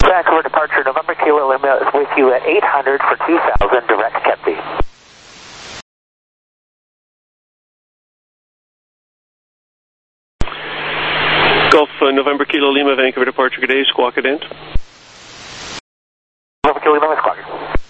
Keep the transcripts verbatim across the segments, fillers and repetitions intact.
Vancouver departure, November Kilo Lima is with you at eight hundred for two thousand, direct Kempsey. Golf uh, November Kilo Lima, Vancouver departure, good day, squawk it in. November Kilo Lima, squawk.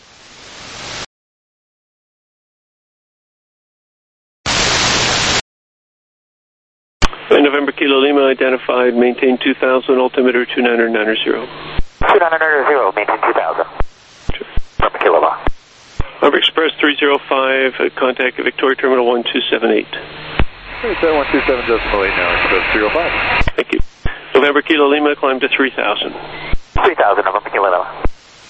November Kilo Lima, identified, maintain two thousand, altimeter two nine nine zero. two nine nine zero, maintain two thousand. Sure. November Kilo Lima. Harbor Express three zero five, uh, contact Victoria Terminal one two seven eight. seven one two seven decimal eight now, Express three oh five. Thank you. November Kilo Lima, climb to three thousand. three thousand, November Kilo Lima.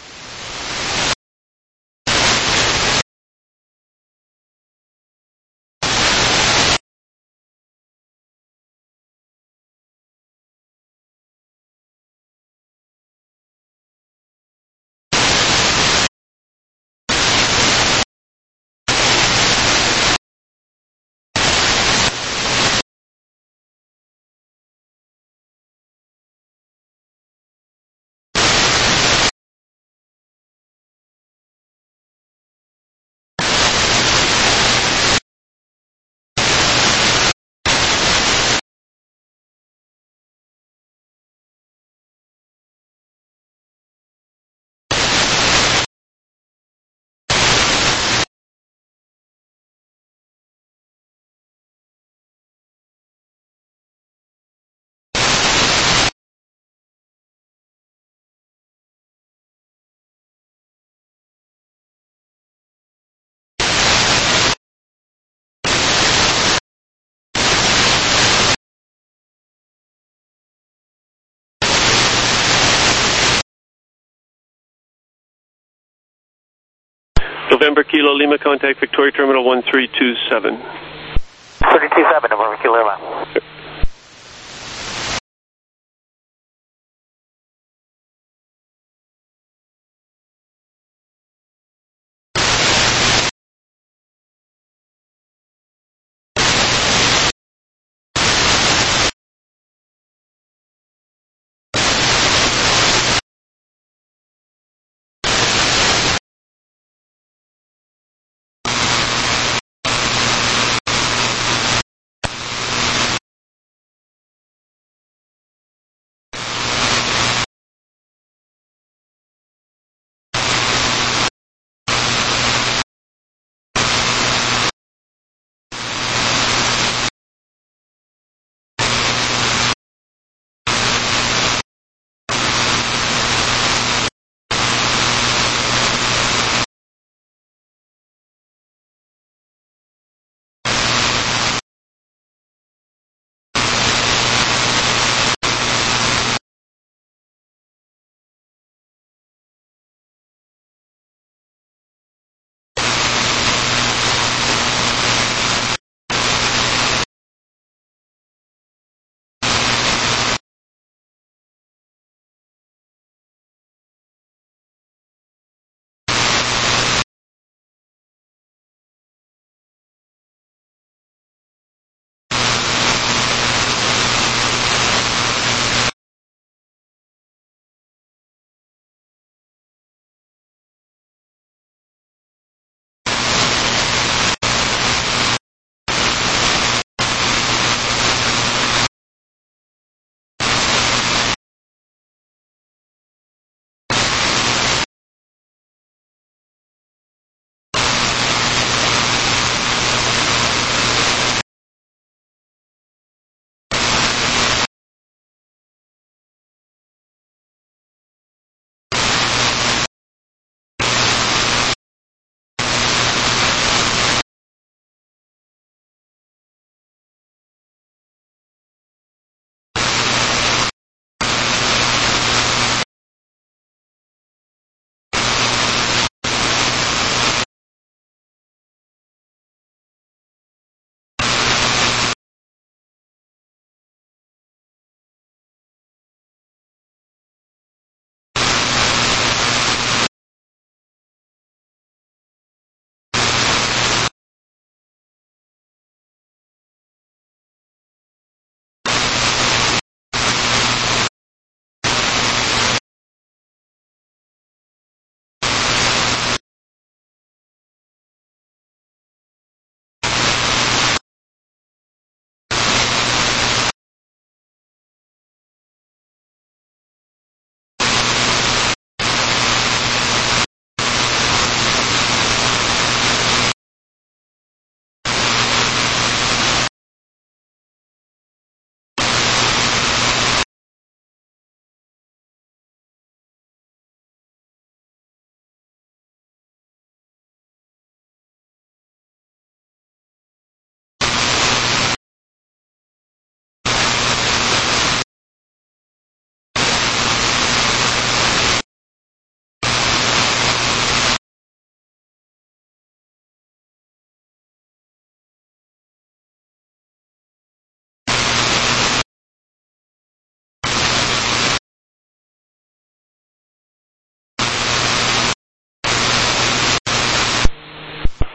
November Kilo Lima, contact Victoria Terminal one three two seven. three two seven, November Kilo Lima.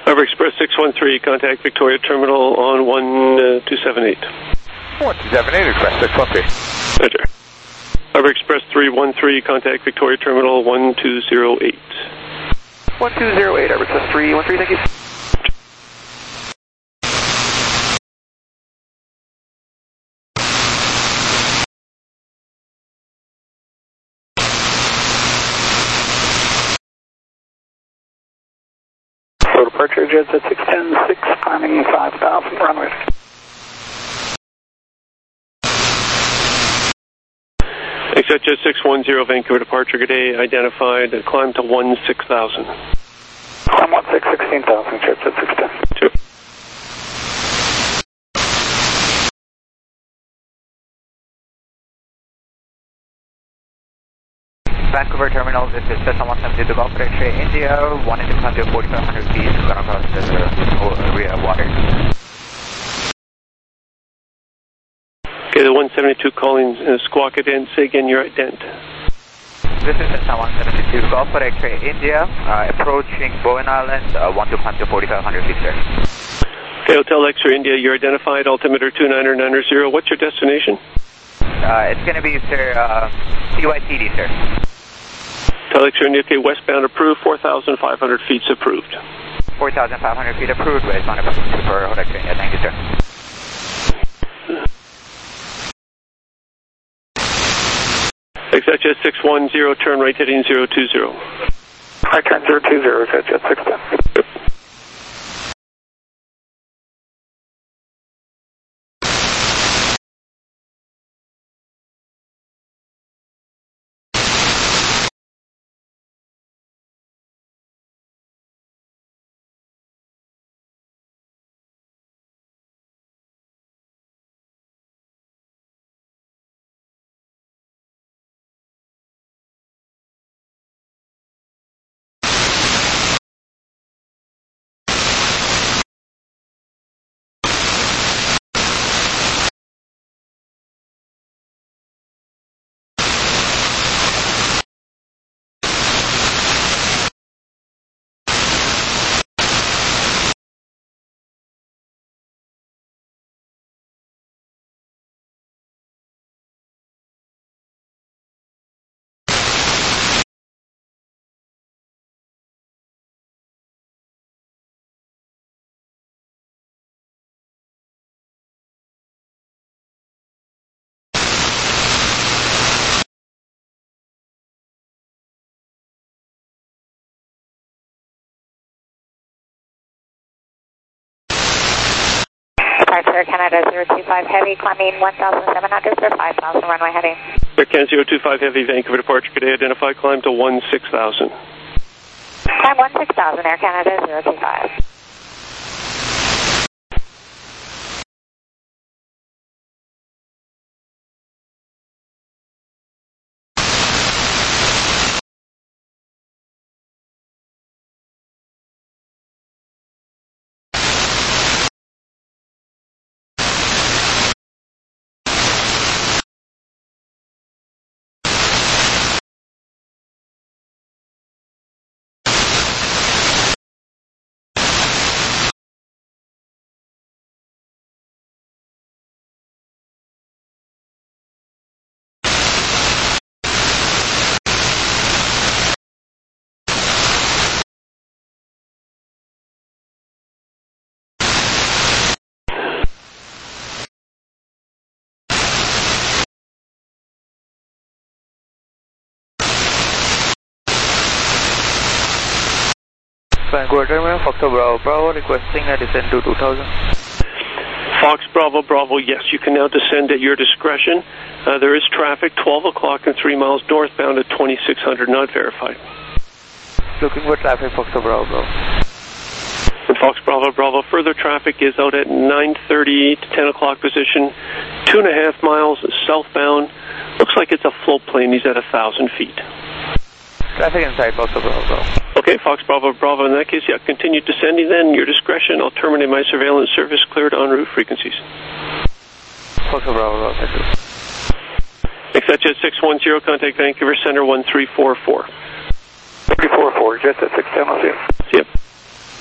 Harbor Express six one three, contact Victoria Terminal on one two seven eight. one two seven eight, request six one three. Roger. Harbor Express three one three, contact Victoria Terminal one two zero eight. one two zero eight, Harbor Express three one three, thank you. So departure, jets at six ten, six, climbing five thousand, runway. Executive six one zero, Vancouver departure, good day, identified, climb to one six thousand. Climb one six, sixteen thousand, jets at six ten. Two. Vancouver Terminal, this is Cessna one seven two to Golf X-ray India, one into climb to forty-five hundred feet, gonna cross the area of water. Okay, the one seventy-two calling uh, Squawk Ident, say again your ident. This is Cessna one seven two Golf X-ray India, uh, approaching Bowen Island, uh, one to climb to forty-five hundred feet, sir. Okay, Hotel X-ray India, you're identified, altimeter two niner niner zero, what's your destination? Uh, it's gonna be, sir, uh, C Y C D, sir. Hotel X-ray India, okay, westbound approved, four thousand five hundred feet approved. four thousand five hundred feet approved, westbound approved for Hotel X-ray India, thank you, sir. Executive six one zero, turn right heading zero two zero. Right turn zero two zero, Executive six ten. Departure Canada zero two five Heavy, climbing one thousand seven hundred for five thousand, runway heading. Air Canada zero two five Heavy, Vancouver departure, good day, identified, climb to one six thousand. Climb one six thousand, Air Canada zero two five. Vancouver Terminal, Foxtrot Bravo Bravo, requesting a descent to two thousand. Fox Bravo Bravo, yes, you can now descend at your discretion. Uh, there is traffic, twelve o'clock and three miles northbound at twenty-six hundred, not verified. Looking for traffic, Foxtrot Bravo Bravo. And Fox Bravo Bravo, further traffic is out at nine thirty to ten o'clock position, two and a half miles southbound. Looks like it's a float plane, he's at one thousand feet. Traffic inside, Foxtrot Bravo Bravo. Okay, Fox Bravo Bravo, in that case, yeah, continue descending then, your discretion. I'll terminate my surveillance service, cleared en route frequencies. Foxtrot Bravo Bravo, thank you. Executive six one zero, contact Vancouver Center one three four four. three four four, jets at six ten, I'll see you. See you.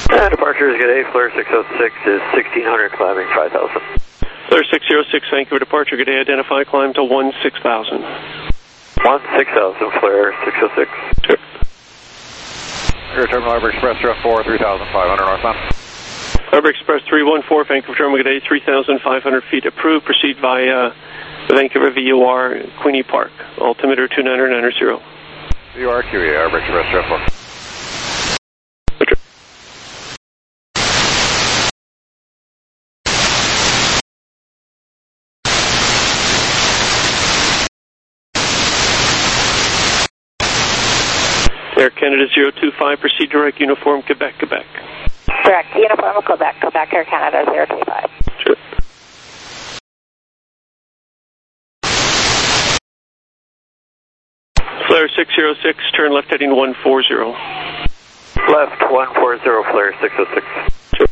Uh, departure is good A, Flare six oh six is sixteen hundred, climbing five thousand. Flare six oh six, Vancouver departure, good day, identify, climb to one six thousand. one six thousand, Flare six oh six. Sure. Air Terminal Harbor Express three one four, three thousand five hundred northbound. Harbor Express three one four, Vancouver Terminal, good day, three thousand five hundred feet approved, proceed via Vancouver V U R, Queenie Park, altimeter two nine nine zero. V U R Q E, Harbor Express three one four. Air Canada zero two five, proceed direct uniform, Quebec, Quebec. Direct uniform, Quebec, Quebec, Air Canada zero two five. Sure. Flare six oh six, turn left heading one four zero. Left one four zero, Flare six oh six. Sure.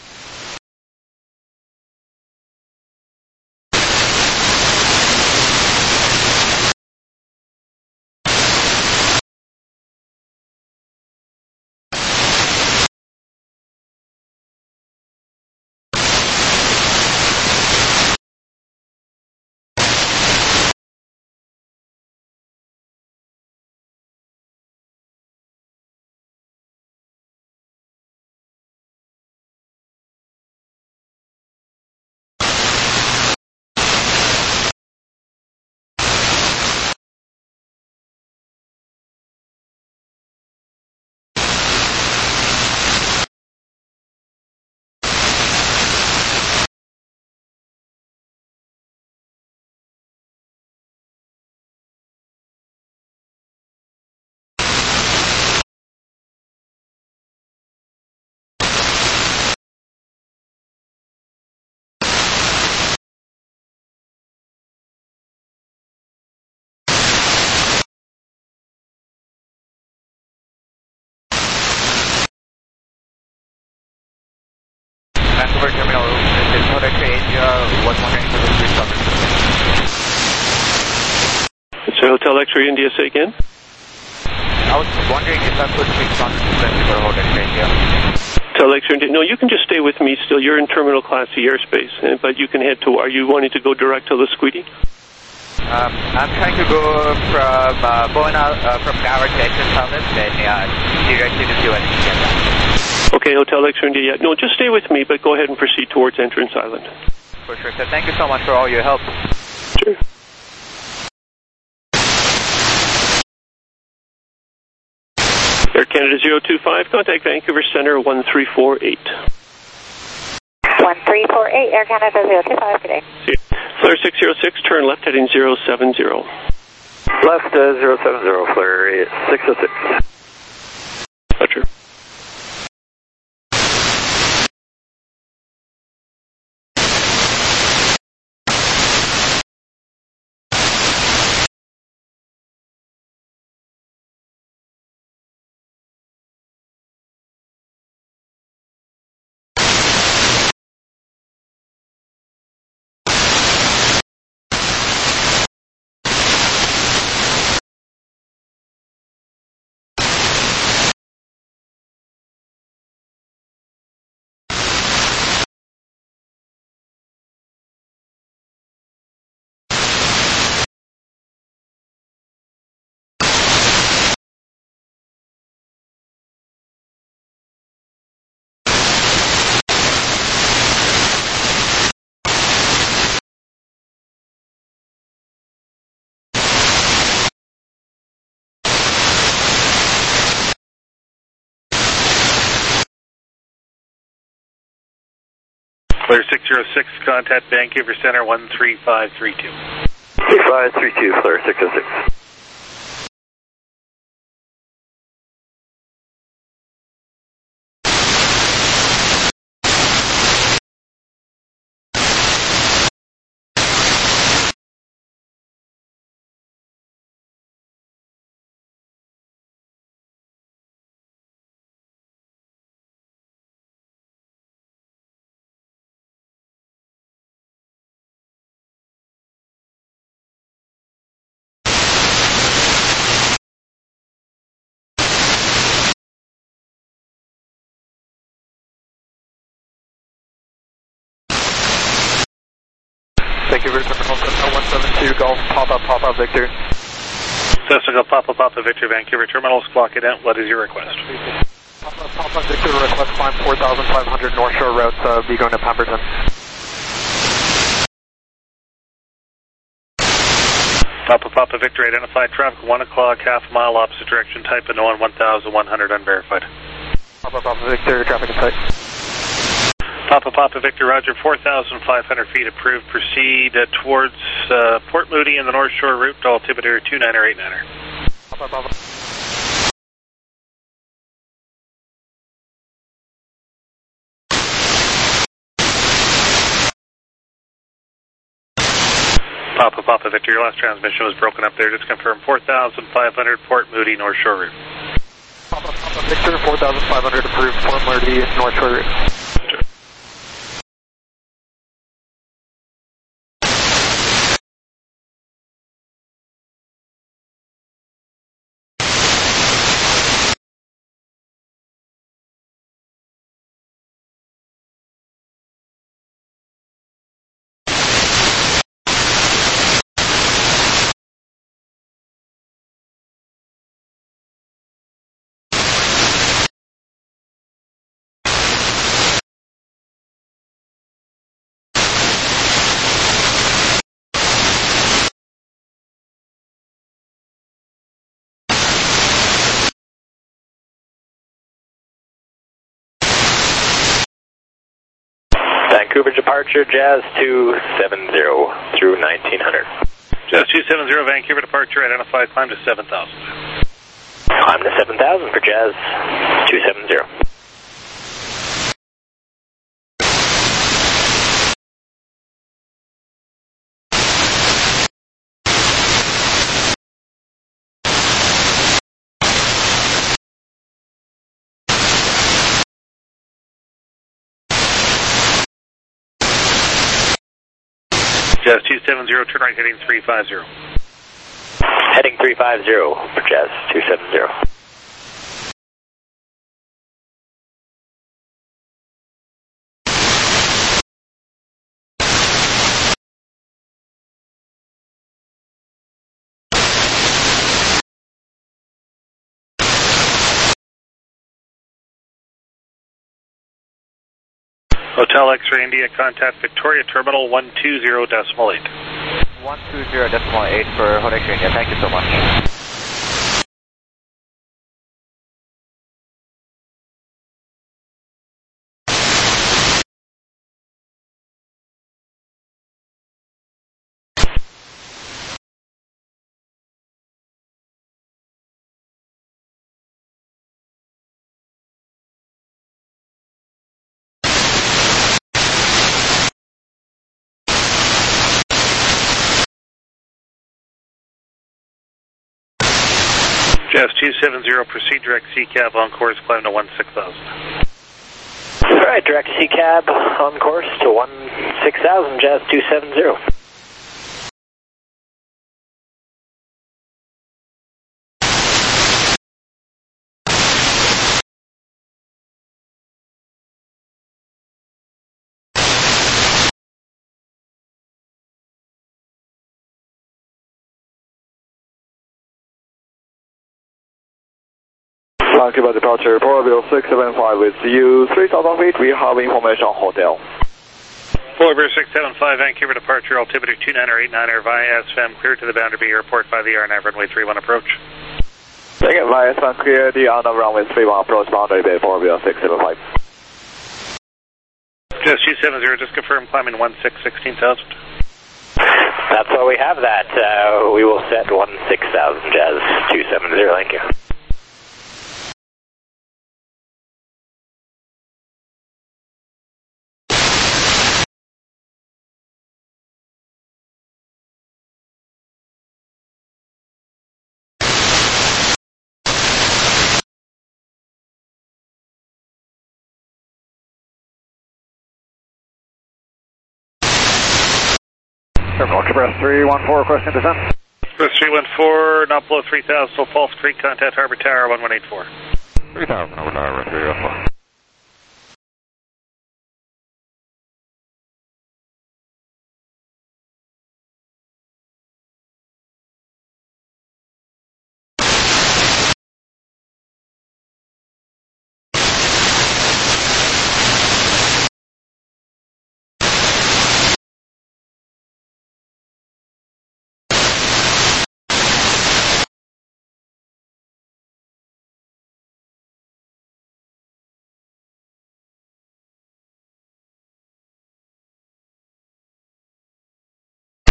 Vancouver Terminal, this is Hotel Asia, was wondering for the street coverage. So Hotel X-ray India, say again? I was wondering if I could speak on Vancouver Hotel Asia. Hotel X-ray India. No, you can just stay with me still. You're in terminal class C airspace, uh, but you can head to, are you wanting to go direct to Lasqueti? Um, I'm trying to go from uh, Bona, uh, from Gower to Exit Island, then uh, directly to U S C. Okay, Hotel X-ray India. No, just stay with me, but go ahead and proceed towards Entrance Island. For sure, sir. Thank you so much for all your help. Sure. Air Canada zero two five, contact Vancouver Center one three four eight. one three four eight, Air Canada zero two five, good day. See you. Flare six oh six, turn left heading zero seven zero. Left uh, zero seven zero, Flare six oh six. Roger. Flare six oh six, contact Vancouver Center one three five three two. three five three two, Flare six oh six. Vancouver Terminal one seven two Golf Papa Papa Victor. Cessna Golf Papa Papa Victor, Vancouver Terminal, Squawk Cadet, what is your request? Papa Papa Victor, request climb four thousand five hundred North Shore route, uh, be going to Pemberton. Papa Papa Victor, identified traffic, one o'clock, half a mile opposite direction, type of known, one thousand one hundred unverified. Papa Papa Victor, traffic in sight. Papa Papa Victor, roger, four thousand five hundred feet approved, proceed uh, towards uh, Port Moody in the North Shore route, altimeter two niner eight niner. Papa Papa. Papa Papa Victor, your last transmission was broken up there. Just confirm four thousand five hundred Port Moody, North Shore route. Papa Papa Victor, four thousand five hundred approved, Port Moody, North Shore route. Vancouver departure, Jazz two seven zero through nineteen hundred. Jazz two seven zero, Vancouver departure, identified climb to seven thousand. Climb to seven thousand for Jazz two seven zero. Jazz two seven zero, turn right heading three five zero. Heading three five zero for Jazz two seven zero. Hotel X-Ray India, contact Victoria Terminal one two zero decimal eight. one two zero decimal eight for Hotel X-Ray India, thank you so much. Jazz two seven zero, proceed direct C cab on course, climb to one six thousand. Alright, direct C cab on course to one six thousand, Jazz two seven zero. Vancouver departure, Porterville six seven five with you, three thousand feet, we have information on hotel. Porterville six seven five, Vancouver departure, altimeter two niner eight niner via S V M, clear to the Boundary Airport by the R N A V runway three one approach. Second via S V M, clear the R N A V runway three one approach, Boundary Bay, Porterville six seven five. Jazz two seven zero, just confirm climbing one six sixteen thousand. That's all we have that. Uh, we will set one six thousand, Jazz two seven zero, thank you. Terminal Express three one four, question descent. Express three one four, not below three thousand, so False Creek, contact Harbor Tower one one eight four. three thousand, Harbor Tower three one four.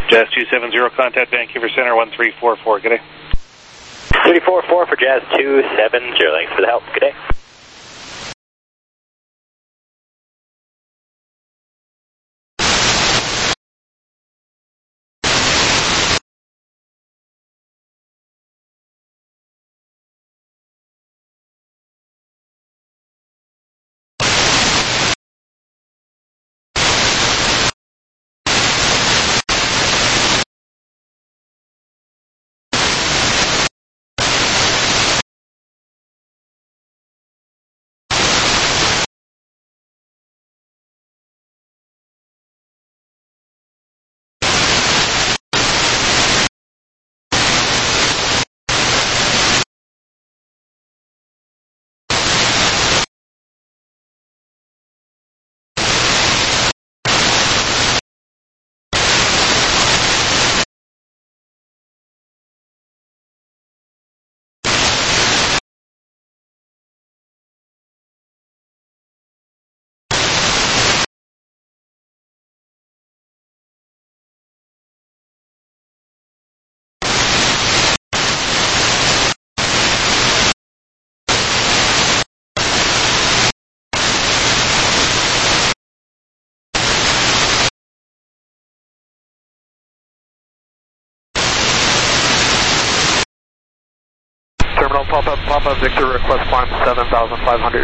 Jazz two seven zero, contact Vancouver Center one three four four. Good day. three four four for Jazz two seven zero. Thanks for the help. Good day. Terminal Papa, Papa Victor, request climb seven thousand five hundred.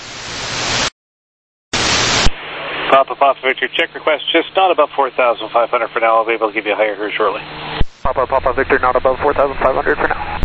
Papa Papa Victor, check request just not above four thousand five hundred for now. I'll be able to give you a higher here shortly. Papa Papa Victor, not above four thousand five hundred for now.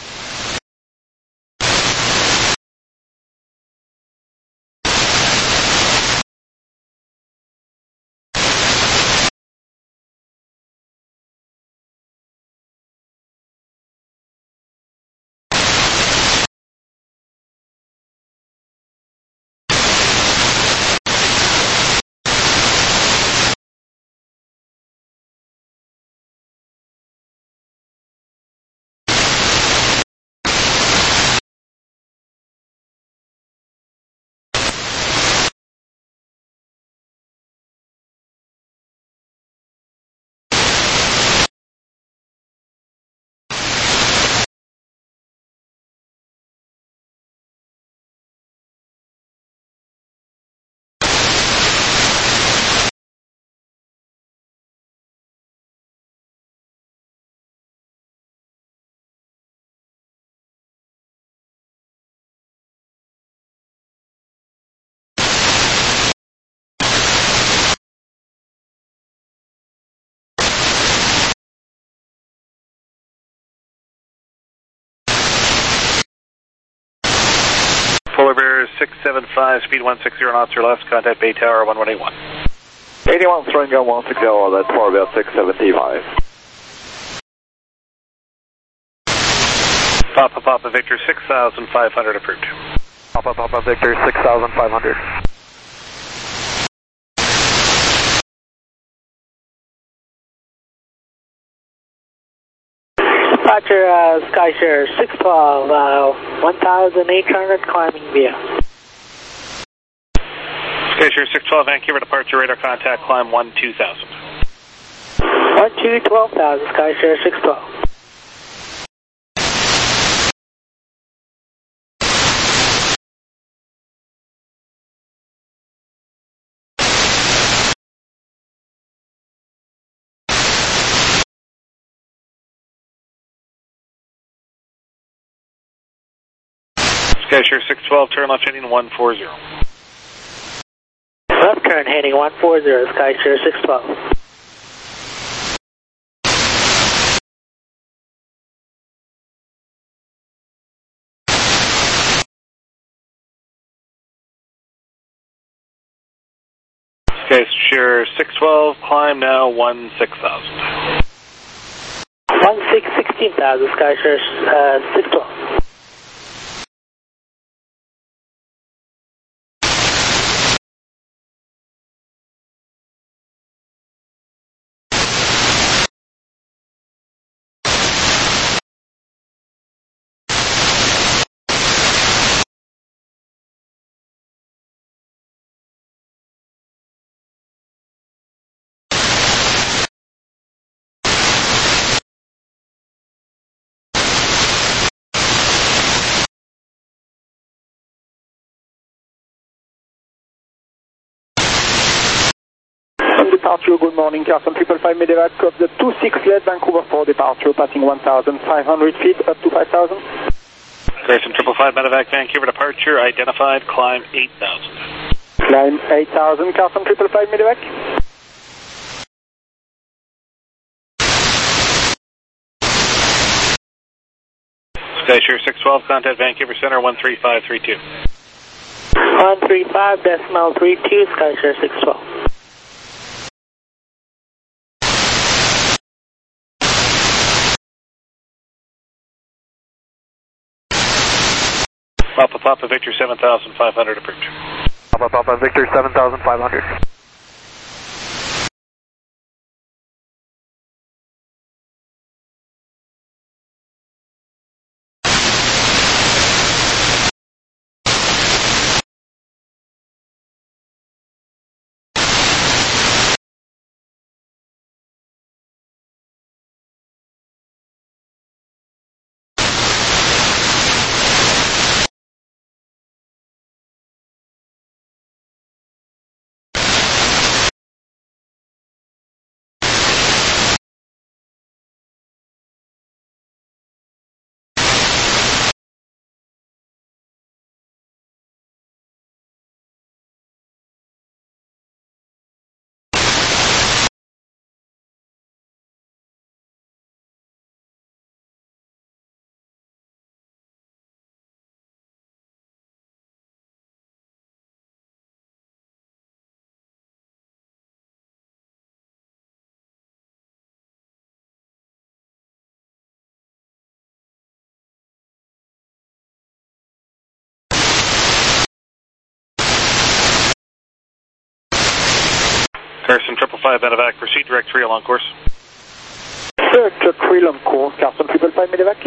Polar Bear six seven five, speed one six zero knots or less, contact Bay Tower one one eight one. eighty-one Stringo one six zero, that's Polar Bear six seventy-five. Papa Papa Victor six thousand five hundred approved. Papa Papa Victor, six thousand five hundred. Roger, uh, Skyshare six twelve, uh, one thousand eight hundred climbing via. Skyshare six twelve, Vancouver departure radar contact, climb one two thousand. one two twelve thousand, Skyshare six twelve. Skyshare six twelve, turn left heading one four zero. Left turn heading one four zero, Skyshare six twelve. Skyshare six twelve, climb now one six thousand. one six sixteen thousand, Skyshare uh, six twelve. Confirm departure, good morning, Carson triple five medevac of the two six lead Vancouver for departure, passing one thousand five hundred feet up to five thousand. Carson triple five medevac, Vancouver departure, identified, climb eight thousand. Climb eight thousand, Carson triple five medevac. SkyShare six twelve, contact Vancouver Center one three five three two. one three five decimal three two, SkyShare six twelve. Papa Papa Victor seven thousand five hundred approved. Papa Papa Victor seven thousand five hundred. Carson triple five medevac, proceed direct three along course. Search three on course, Carson triple five medevac.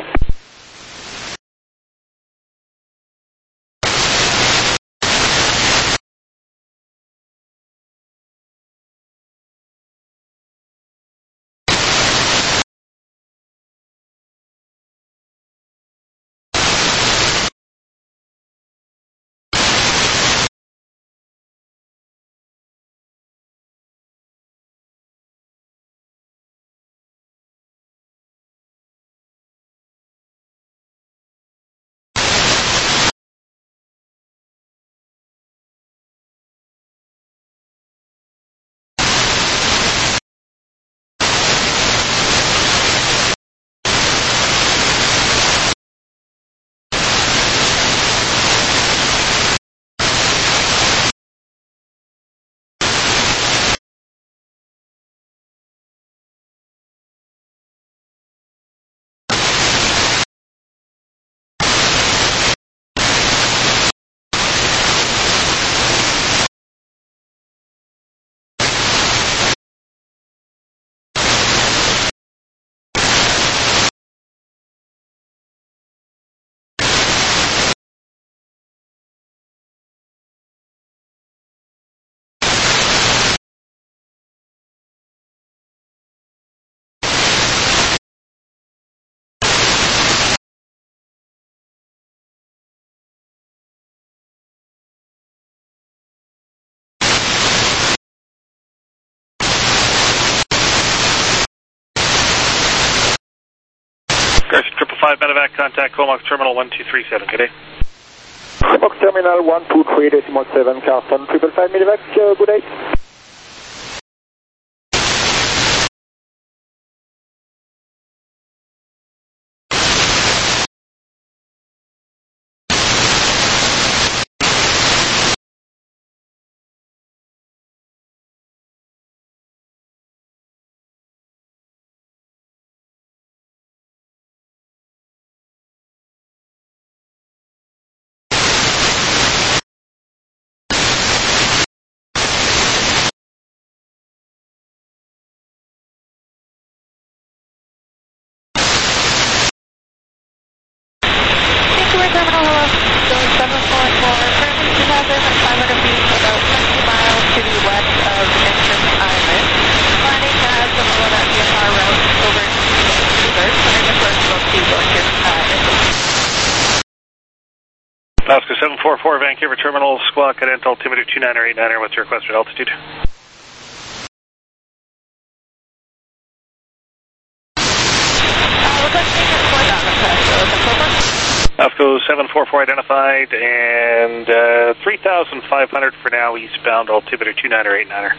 Carson triple five medevac, contact Comox Terminal one two three seven, good day. Comox Terminal one two three decimal seven, Carson triple five medevac, uh, good day. Alaska seven four four, Vancouver Terminal, Squawk at altimeter two nine eight nine, what's your requested altitude? seven four four identified, and uh, three thousand five hundred for now, eastbound, altimeter two niner eight niner.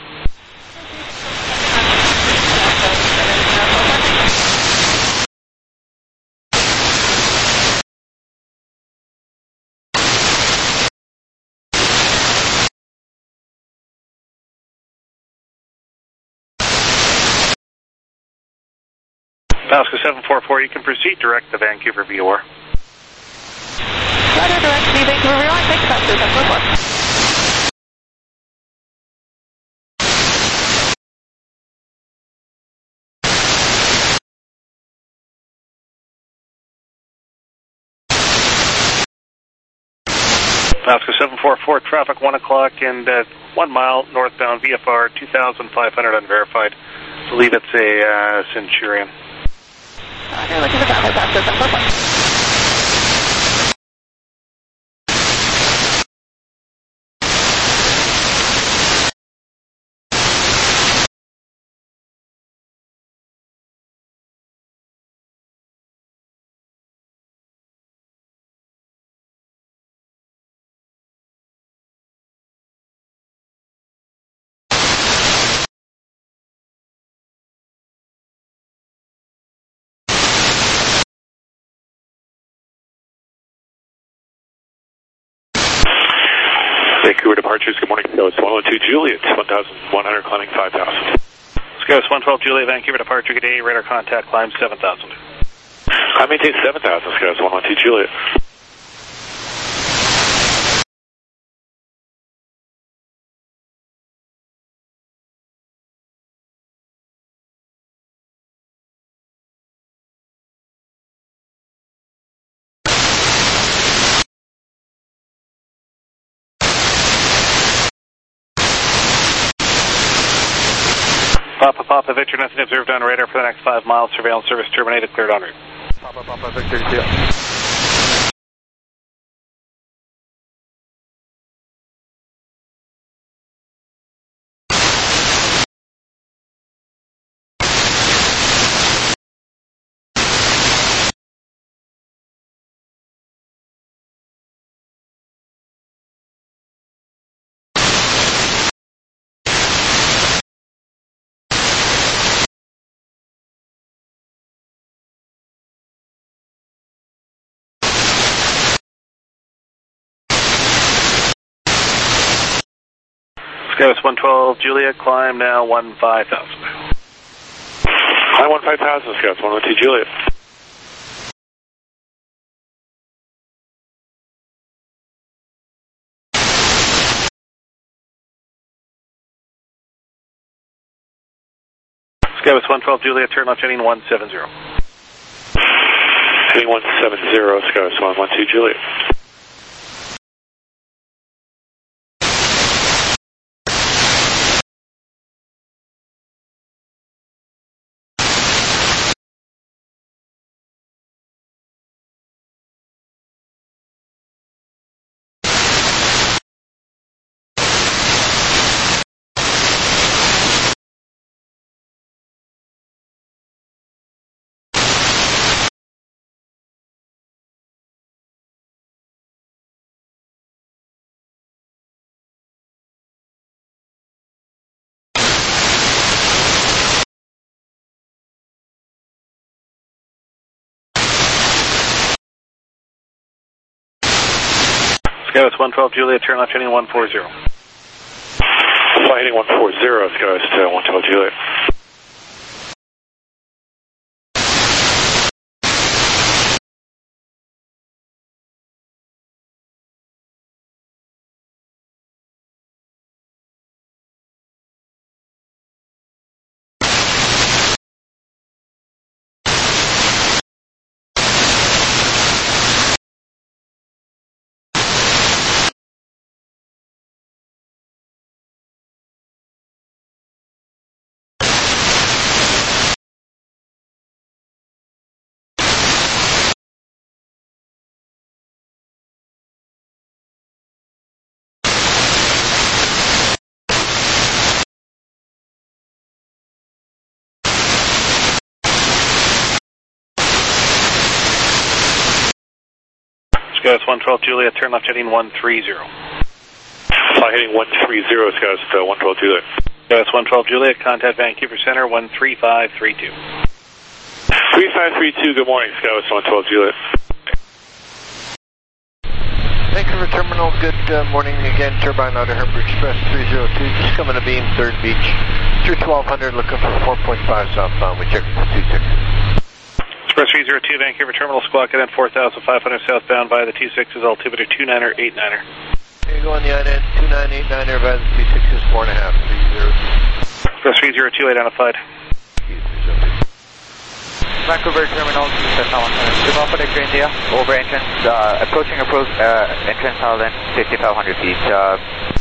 Pasco seven four four, you can proceed direct to Vancouver V O R. Roger, direct to Vancouver V O R, thanks, Pasco seven four four. Pasco seven four four, traffic one o'clock and uh, one mile northbound V F R two thousand five hundred unverified. I believe it's a uh, Centurion. Roger, looking for traffic, Pasco seven four four. Vancouver departures, good morning. Scos one one two Juliet, one thousand one hundred climbing five thousand. Scos one twelve Juliet, Vancouver departure, good day, radar contact, climb seven thousand. I maintain seven thousand, Scos one one two Juliet. Papa Papa Victor, nothing observed on radar for the next five miles. Surveillance service terminated, cleared en route. Papa Papa Victor, deal. Scos one twelve Juliet, climb now one five thousand. Climb one five thousand, Scos one one two Juliet. Scos one twelve Juliet, turn left heading one seven zero. Heading one seven zero, Scos one one two Juliet. Scos one twelve Juliet, turn left heading one four zero. Fly heading one four zero, Scos to one twelve Juliet. Scouts one twelve Juliet, turn left heading one three zero. Fly heading one three zero, Scouts uh, one twelve Juliet. Scouts one twelve Juliet, contact Vancouver Center one three five three two. three five three two, good morning, Scouts one twelve Juliet. Vancouver Terminal, good uh, morning again. Turbine out of Harbour Express three zero two, just coming to beam, third beach, through twelve hundred, looking for four point five southbound. We checked the two six. Express three zero two, Vancouver Terminal, squawk in four thousand five hundred southbound via the two sixes, altimeter two niner eight niner. Here you go on the I N N, two nine eight niner via the two sixes, four and a half, three zero. Express three zero two, identified. Vancouver Terminal, Development to India, over entrance, uh, approaching approach, uh, entrance Howland, fifty-five hundred feet. Uh,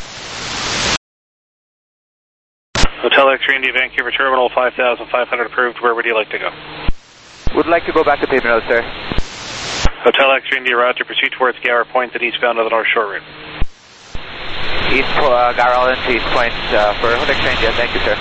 Hotel X-Ray India, Vancouver Terminal, five thousand five hundred approved. Where would you like to go? Would like to go back to Pavement, sir. Hotel X-Ray India, roger, proceed towards Gower Point and eastbound of the North Shore route. East, uh, Gower Island to East Point, uh, for Hotel X-Ray India, thank you, sir.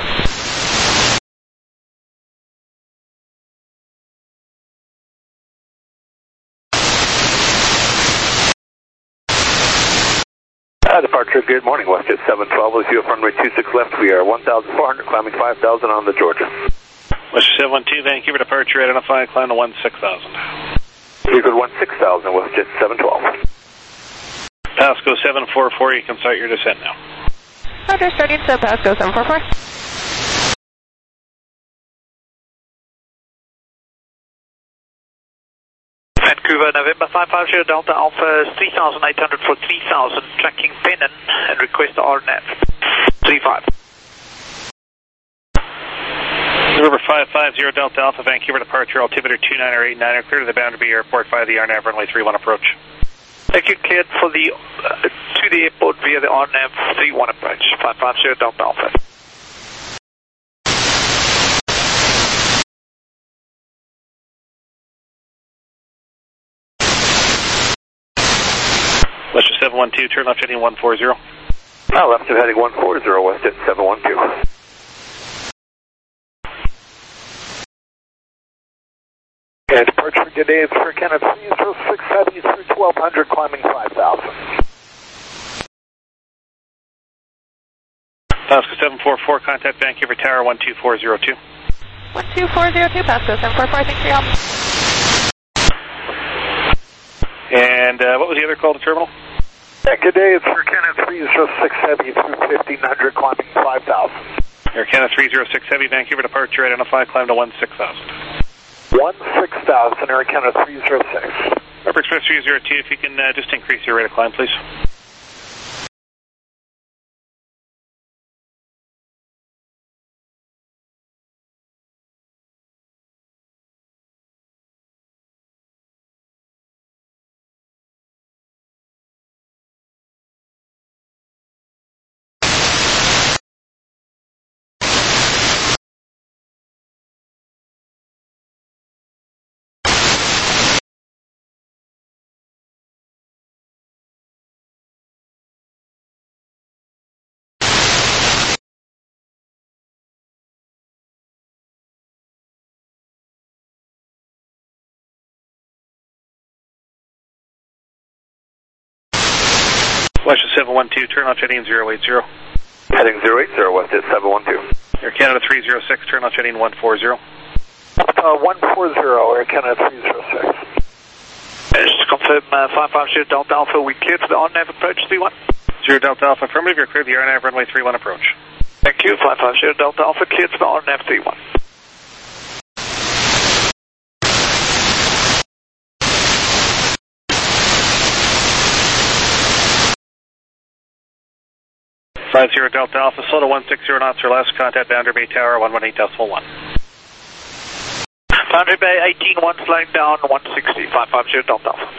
Uh, departure, good morning, WestJet seven twelve, with you up runway two six left, we are one thousand four hundred, climbing five thousand on the Georgia. WestJet seven one two, Vancouver departure, identified, climb to one six thousand. You good one six thousand, WestJet seven twelve. Pasco seven four four, you can start your descent now. Roger, starting to Pasco seven four four. Vancouver, November five five zero, Delta Alpha three thousand eight hundred for three thousand, tracking Pennon and request R N A V. three five. November five five zero, Delta Alpha, Vancouver departure, altimeter two niner eight niner, clear to the Boundary Airport via the R N A V runway three one approach. Thank you, cleared for the, uh, to the airport via the R N A V three one approach, five five zero, Delta Alpha. WestJet seven one two, turn left heading one four zero. Ah, left of heading one four zero, WestJet seven one two. And departure, good day, it's for Kenneth three zero six heavy through twelve hundred, climbing five thousand. Pasco seven four four, contact Vancouver Tower one two four zero two. one two four zero two, Pasco seven four four, thanks for your help. And uh, what was the other call to terminal? Yeah, good day, it's for Kenneth three zero six heavy through fifteen hundred, climbing five thousand. Air Canada three zero six Heavy, Vancouver departure, identify, climb to one six thousand. one six thousand, Air Canada three zero six. Harbour Express three zero two, if you can uh, just increase your rate of climb, please. WestJet seven one two, turn left heading zero eight zero. Heading zero eight zero, WestJet seven one two. Air Canada three zero six, turn left heading one four zero. Uh, one four zero, Air Canada three zero six. Just to confirm, uh, five five zero Delta Alpha, we cleared for the R N A V approach three one. Zero Delta Alpha, affirmative, you're cleared the R N A V runway three one approach. Thank you, five five zero Delta Alpha, cleared for the R N A V three one. Five zero Delta Alpha, slow to one six zero knots or less, contact Boundary Bay Tower one one eight decimal one. Boundary Bay eighteen one, slowing down one sixty, five five zero Delta Alpha.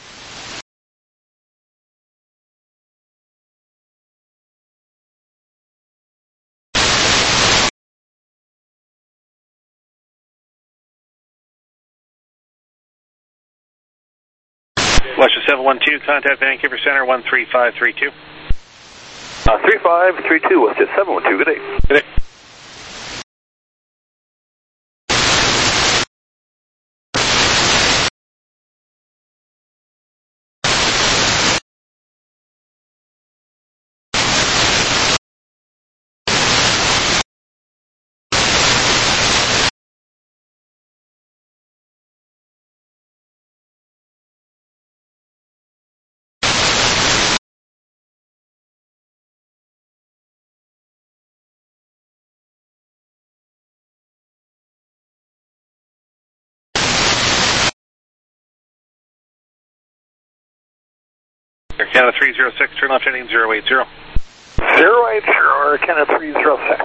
WestJet seven one two, contact Vancouver Center one three five three two. Uh, three five three two, WestJet seven one two, good day. Good day. Canada three zero six, turn left heading zero eight zero. zero eight zero, Air Canada three zero six.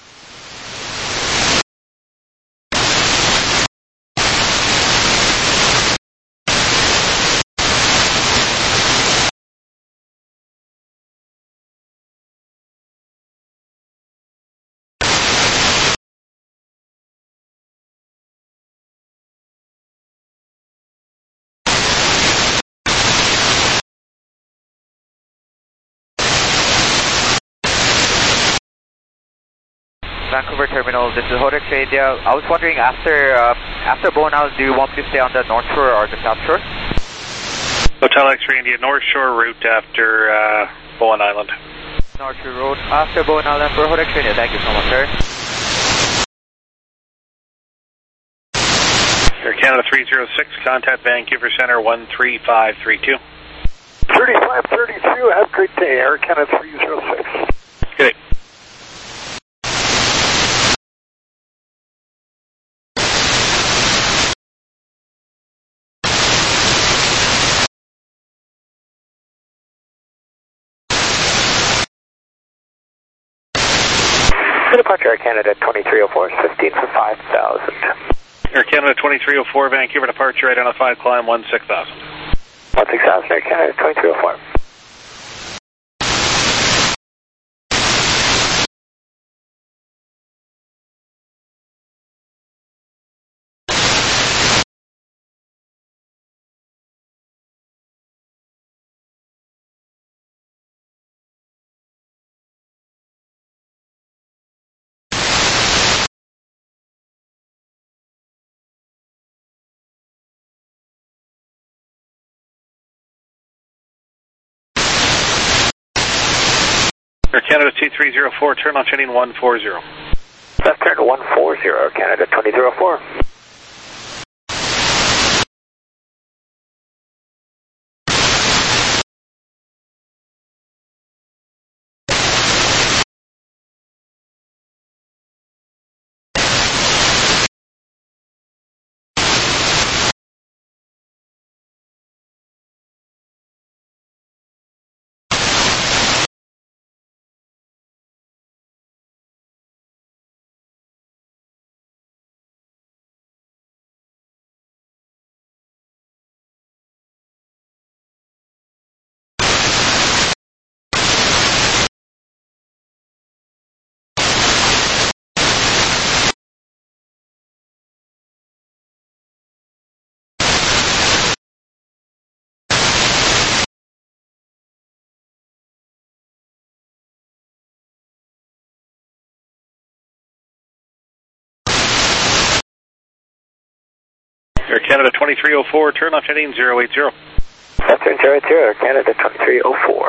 Vancouver Terminal, this is Hodek Radio. I was wondering, after uh, after Bowen Island, do you want me to stay on the North Shore or the South Shore? Hotel X-Ray India, North Shore route after uh, Bowen Island. North Shore route after Bowen Island for Hodek Radio. Thank you so much, sir. Air Canada three zero six, contact Vancouver Centre one three five three two. thirty-five thirty-two, have a great day, Air Canada three zero six. Good day. Departure Air Canada twenty-three oh four, fifteen for five thousand. Air Canada twenty-three oh four, Vancouver departure, identified climb one six thousand. one six thousand, Air Canada twenty-three oh four. Air Canada T three zero four, turn left heading one four zero. Left turn one four zero, Air Canada twenty oh four. Air Canada twenty-three oh four, turn left heading zero eight zero. Left turn zero eight zero, Air Canada twenty-three oh four.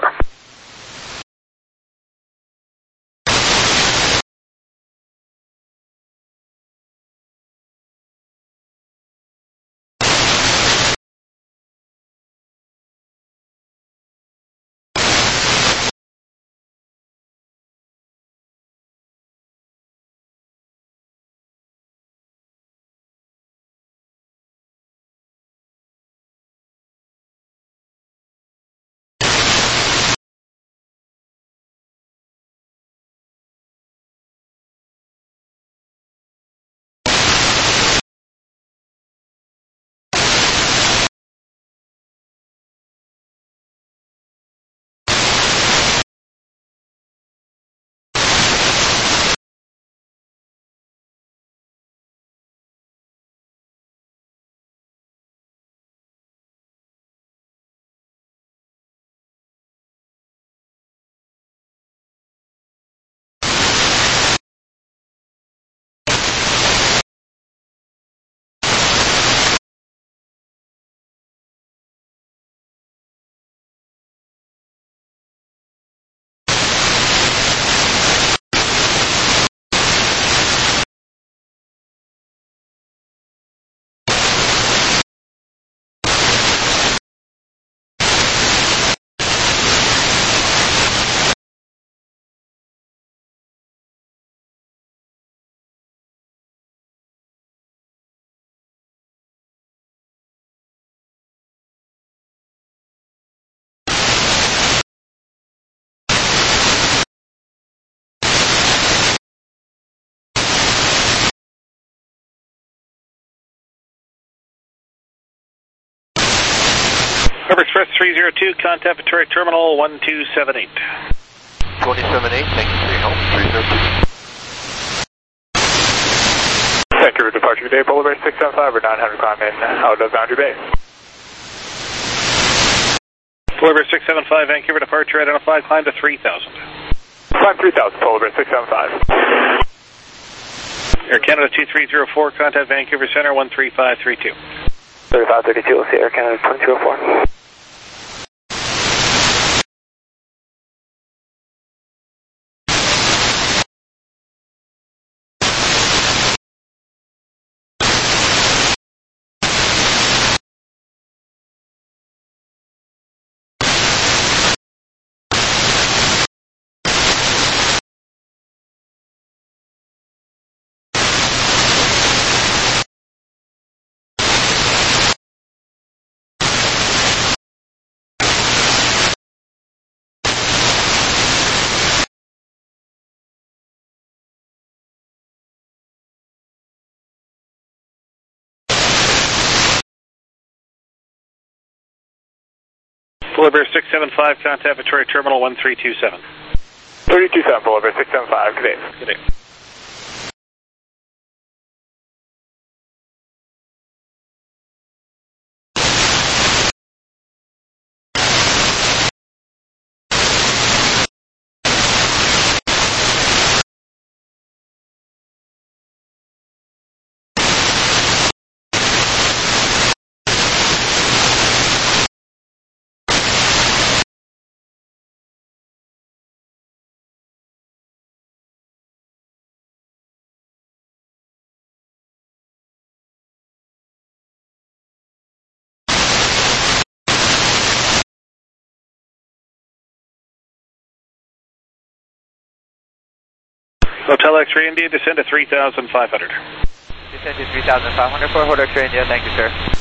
River Express three zero two, contact Victoria Terminal one two seven eight. two seven eight, thank you for your help, three zero two. Vancouver departure today, Polar Bear six seven five or nine hundred climb in out of Boundary Bay. Polar Bear six seven five, Vancouver departure, identified, climb to three thousand. Climb three thousand, Polar Bear six seven five. Air Canada two three zero four, contact Vancouver Center one three five three two. thirty-five thirty-two, we'll see Air Canada two zero four. Polar Bear six seven five, contact Victoria Terminal one three two seven. three two seven, Polar Bear six seven five, good day. Good day. Hotel X-Ray India, descend to three thousand five hundred. Descend to three thousand five hundred for Hotel X-Ray India, thank you, sir.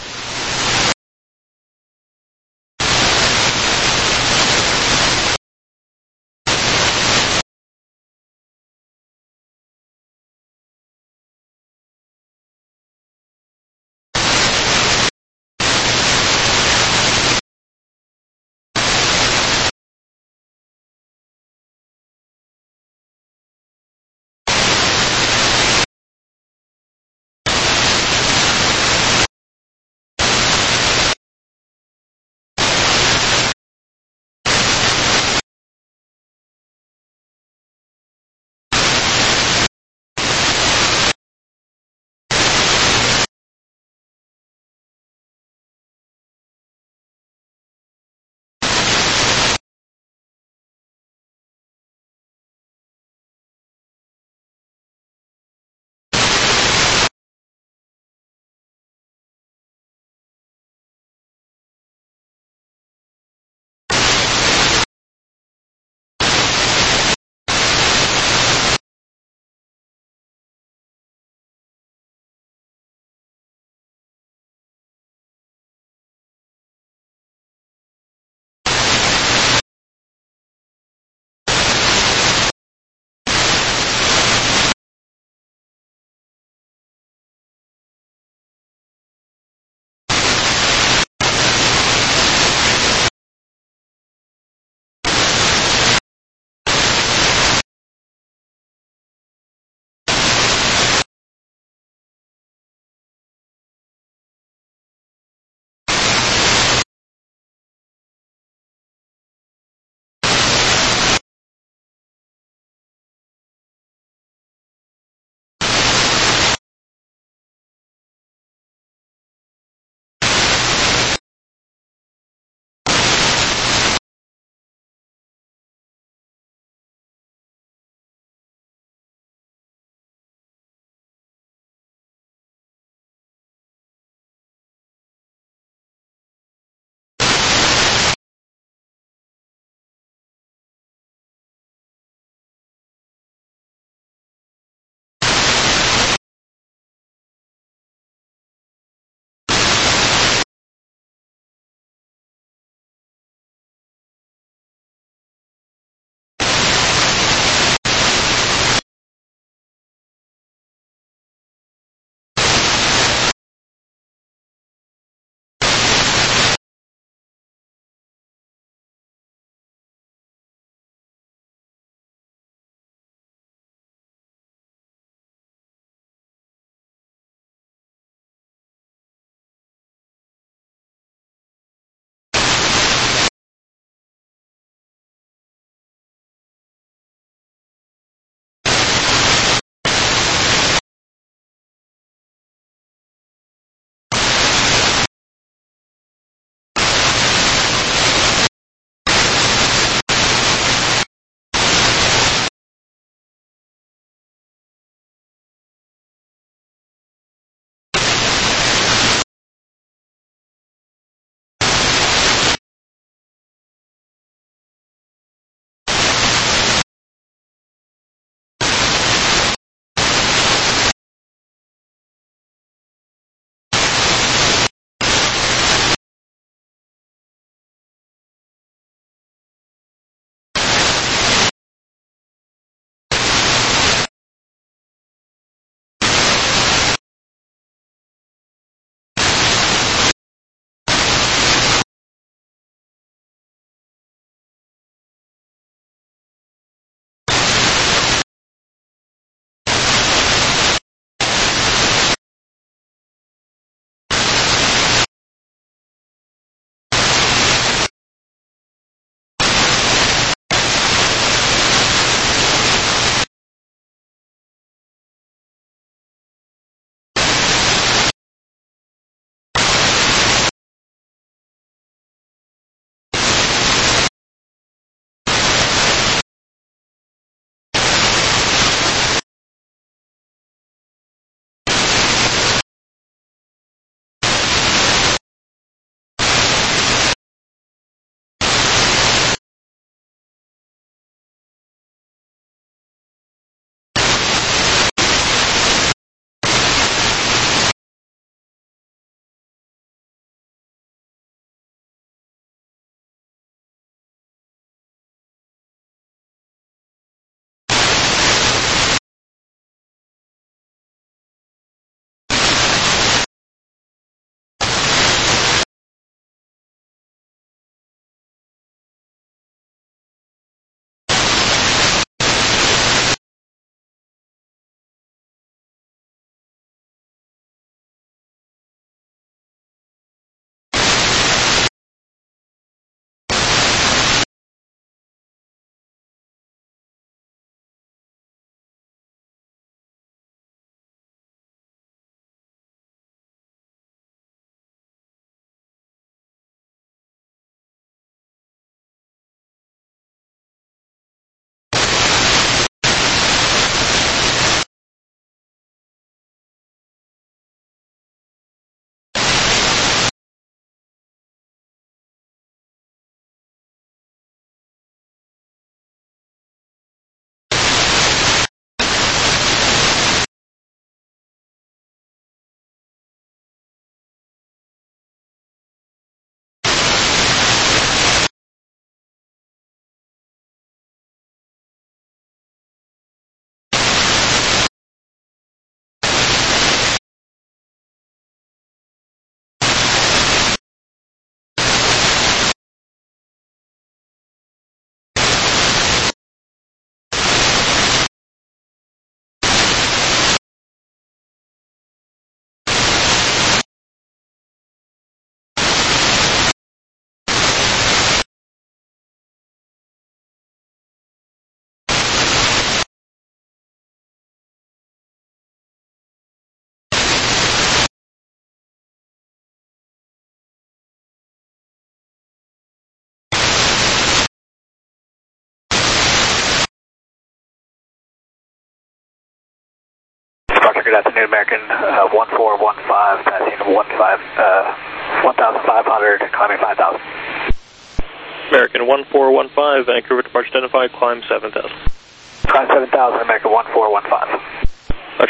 Good afternoon, American uh, one four one five, passing one five, uh, one thousand five hundred, climbing five thousand. American one four one five, Vancouver departure identified, climb seven thousand. Climb seven thousand, American one four one five. Roger.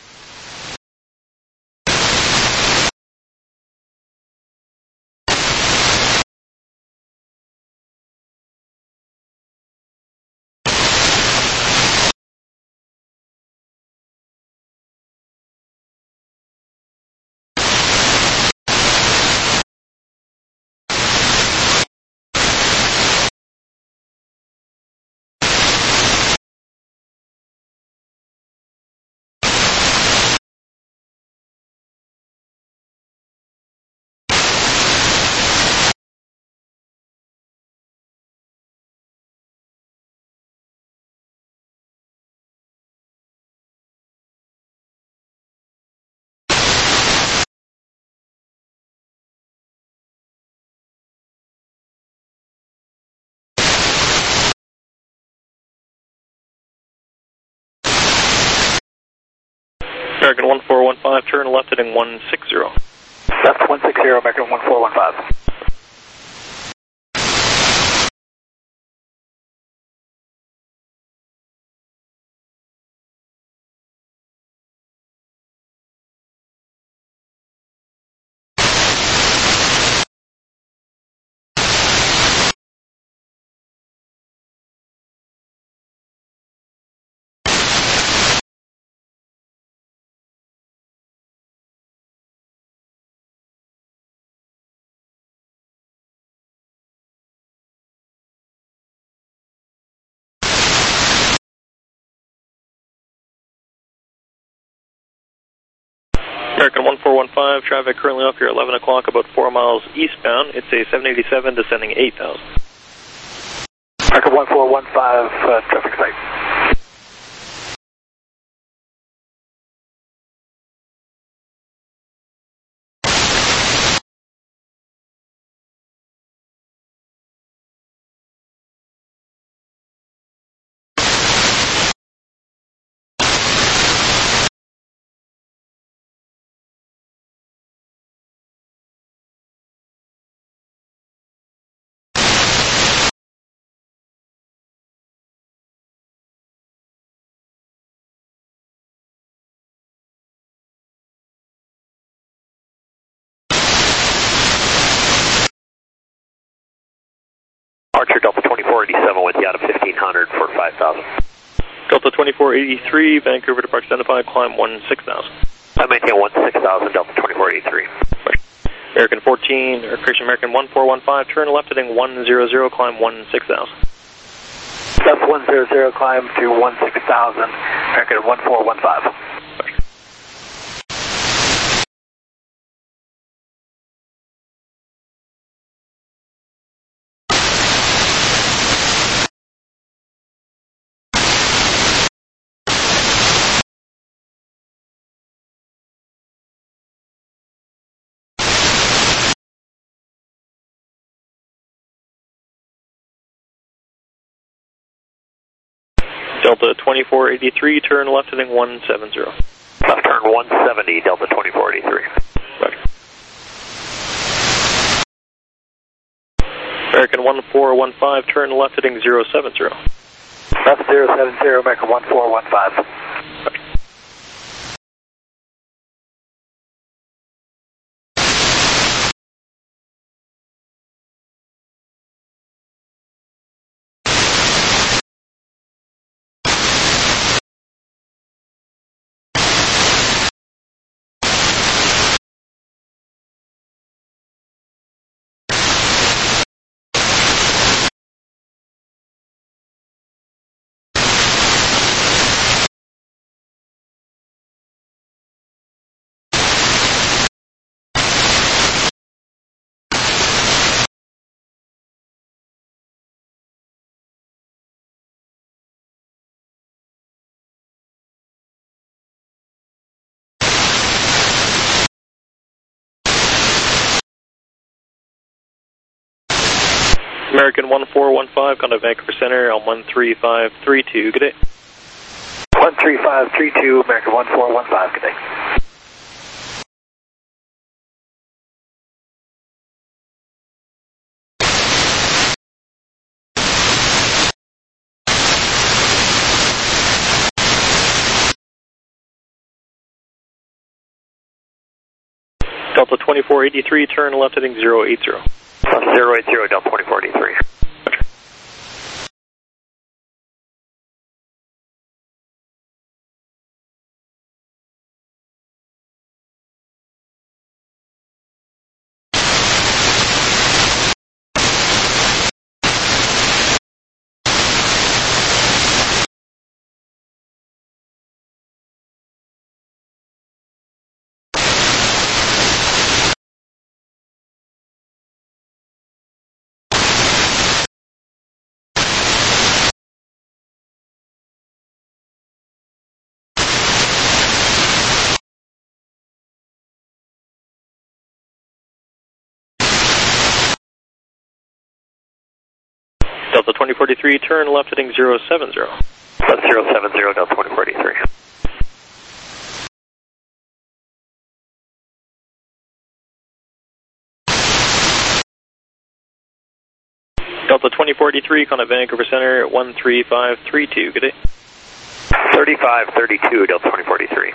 American one four one five, turn left heading one six zero. Left one six zero, American one four one five. American one four one five, traffic currently off here eleven o'clock, about four miles eastbound. It's a seven eighty-seven descending eight thousand. American one four one five, uh, traffic sight. Archer Delta twenty-four eighty-seven with you out of fifteen hundred for five thousand. Delta twenty-four eighty-three, Vancouver departure identified, climb one six thousand. I maintain one six thousand, Delta twenty-four eighty-three. American fourteen, or correction, American one four one five, turn left heading one zero zero, climb one six thousand. Left one zero zero, climb to one six thousand, American one four one five. Delta twenty-four eighty-three, turn left heading one seven zero. Left turn one seventy, Delta twenty-four eighty-three. Roger. American one four one five, turn left heading zero seven zero. Left zero seven zero, American one four one five. Roger. American one four one five, contact Vancouver Center on one three five three two. Good day. one three five three two, American one four one five, good day. Delta twenty-four eighty-three, turn left heading zero eight zero. zero eight zero, Delta twenty-four eighty-three. Delta twenty-four eighty-three, turn left heading zero seven zero. That's zero seven zero, Delta twenty-four eighty-three. Delta twenty-four eighty-three, contact Vancouver Center, one three five three two, good day. thirty-five thirty-two, Delta twenty-four eighty-three.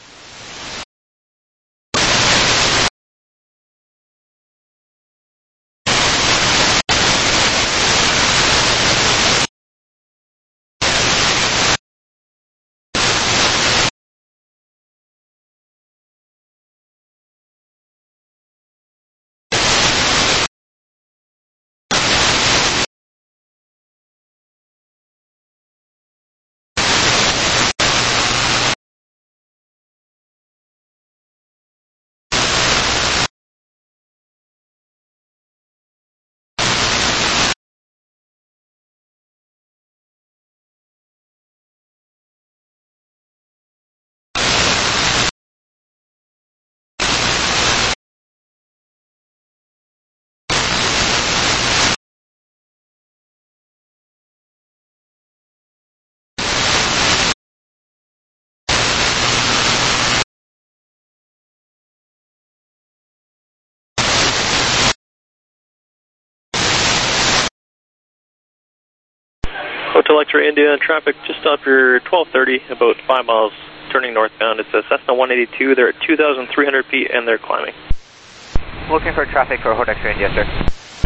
Hotel X-Ray India, traffic just after twelve thirty, about five miles turning northbound. It's a Cessna one eighty-two, they're at two thousand three hundred feet and they're climbing. Looking for traffic for Hotel X-Ray India, sir.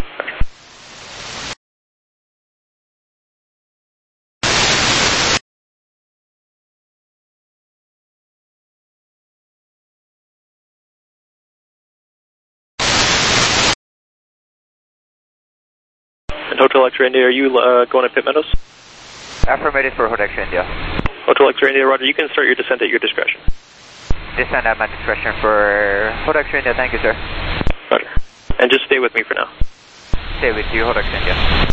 And Hotel X-Ray India, are you uh, going to Pitt Meadows? Affirmative for Hotel X-Ray India. Hotel X-Ray India, roger, you can start your descent at your discretion. Descent at my discretion for Hotel X-Ray India, thank you, sir. Roger. And just stay with me for now. Stay with you, Hotel X-Ray India.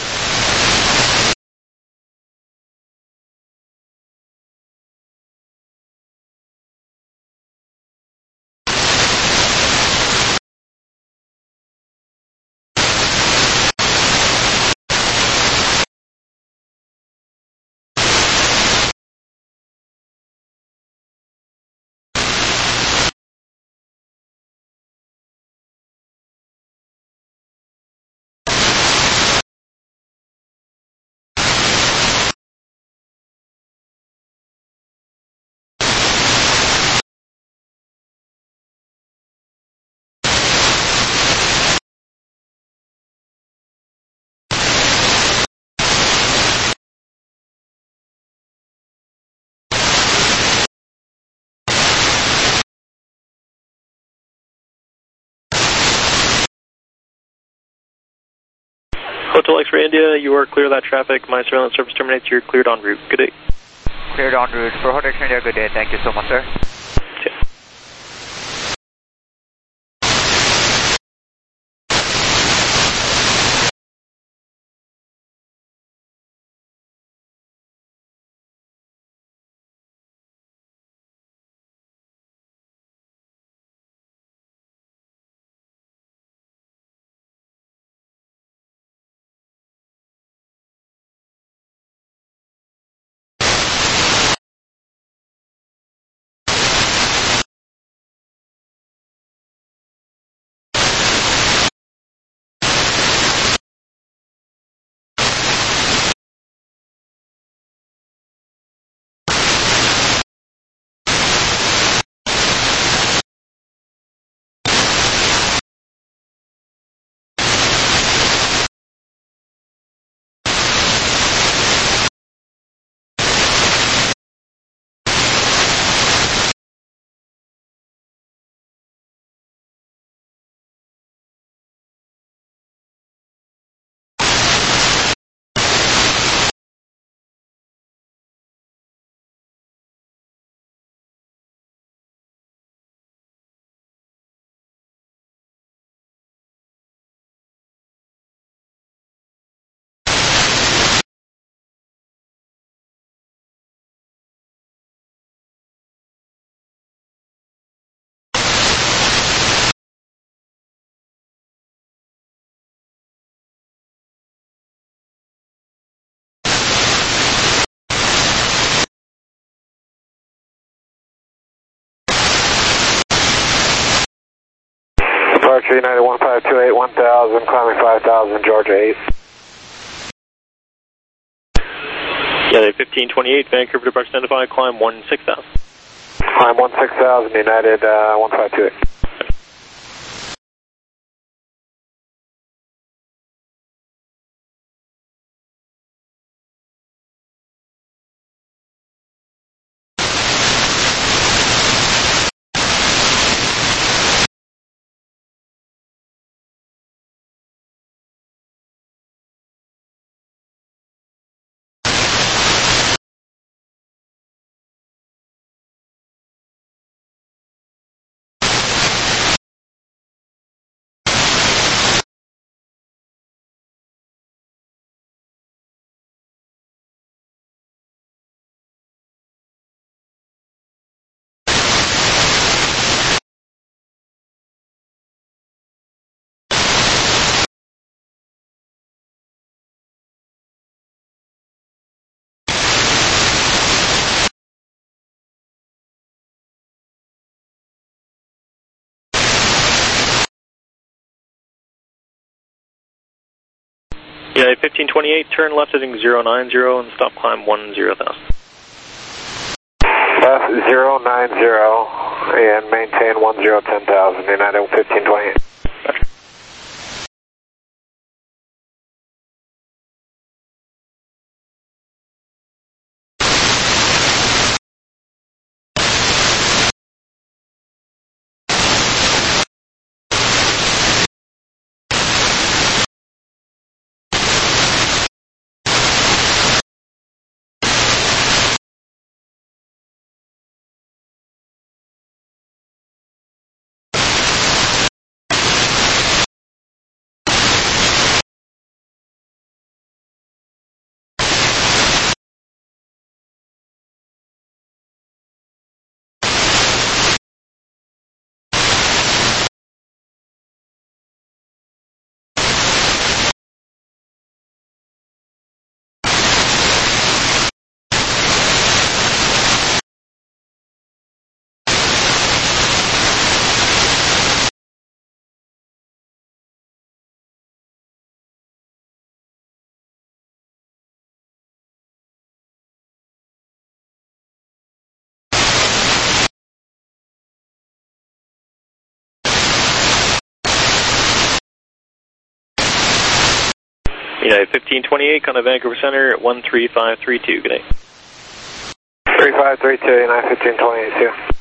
Hotel X-Ray India, you are clear of that traffic. My surveillance service terminates. You're cleared en route. Good day. Cleared en route for Hotel X-Ray India. Good day. Thank you so much, sir. Departure United one five two eight, one thousand, climbing five thousand, Georgia eight. United fifteen twenty-eight, Vancouver departure identified, climb one six thousand. Climb one six thousand, United uh, one five two eight. United fifteen twenty-eight, turn left heading zero nine zero and stop climb one zero thousand. Left zero nine zero and maintain one zero ten thousand, United fifteen twenty-eight. United fifteen twenty-eight, kind of Vancouver Center at one three five three two. Good day. three five three two, United fifteen twenty-eight, see you.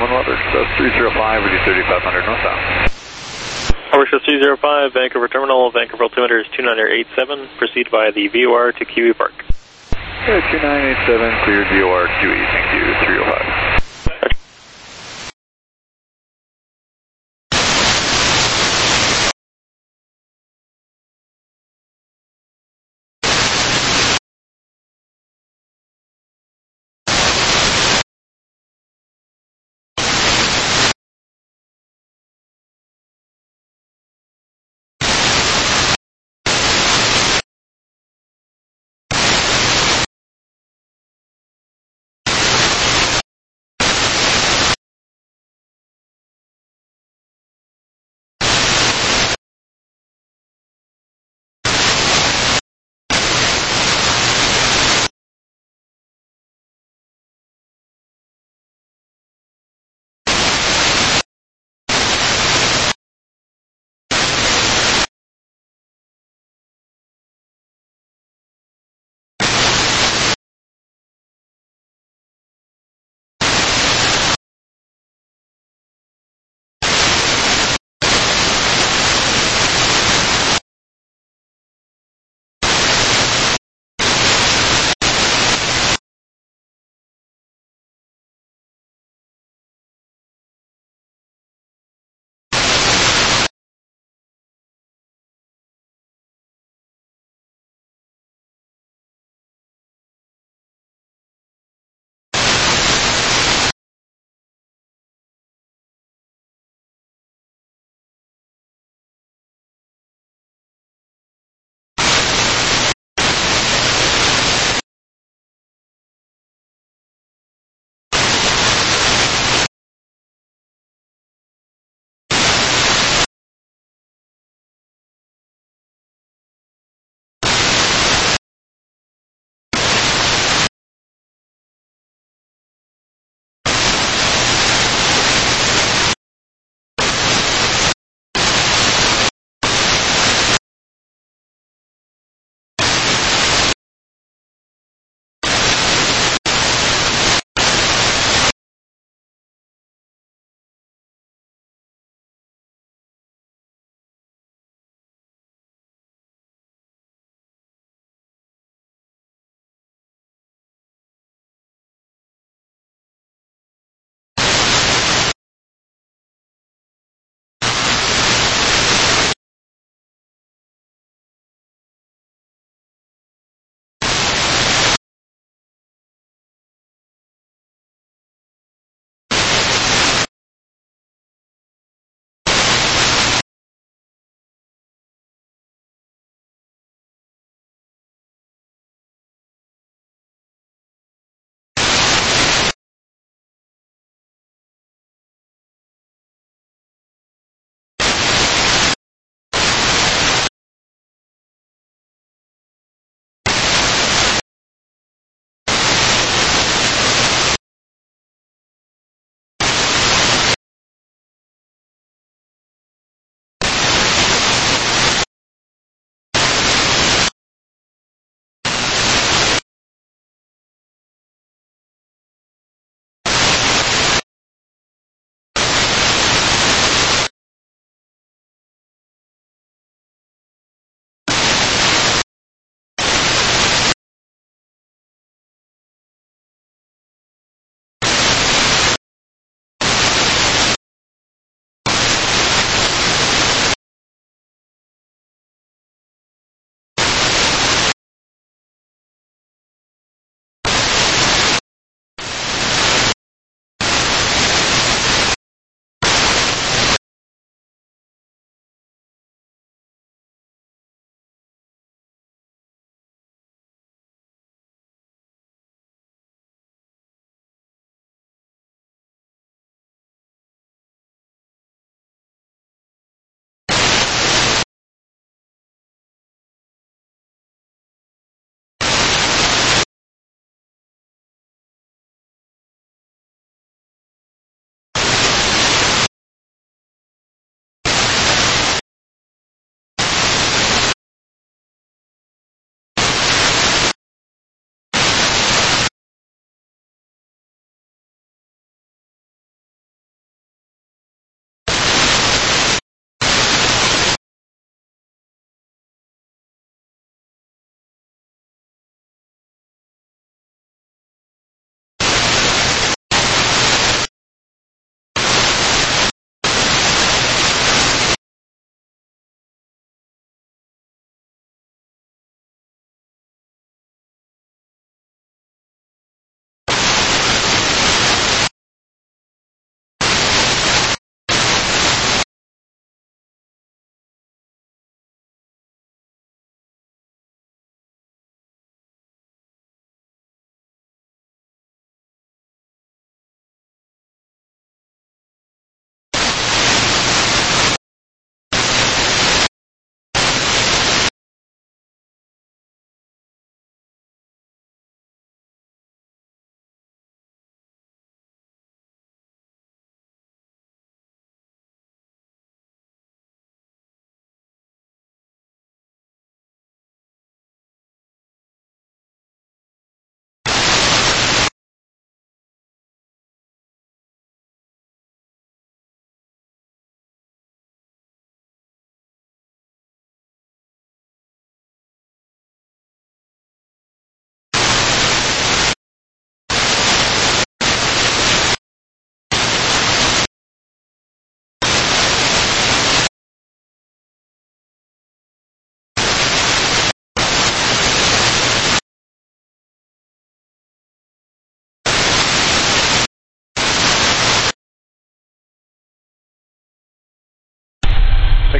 Grumman weather, so three zero five with you thirty-five hundred northbound. Overshift three zero five, Vancouver Terminal, Vancouver altimeter is two nine eight seven, proceed via the V O R to Kiwi Park. Okay, two nine eight seven, cleared V O R Q E, thank you, three oh five.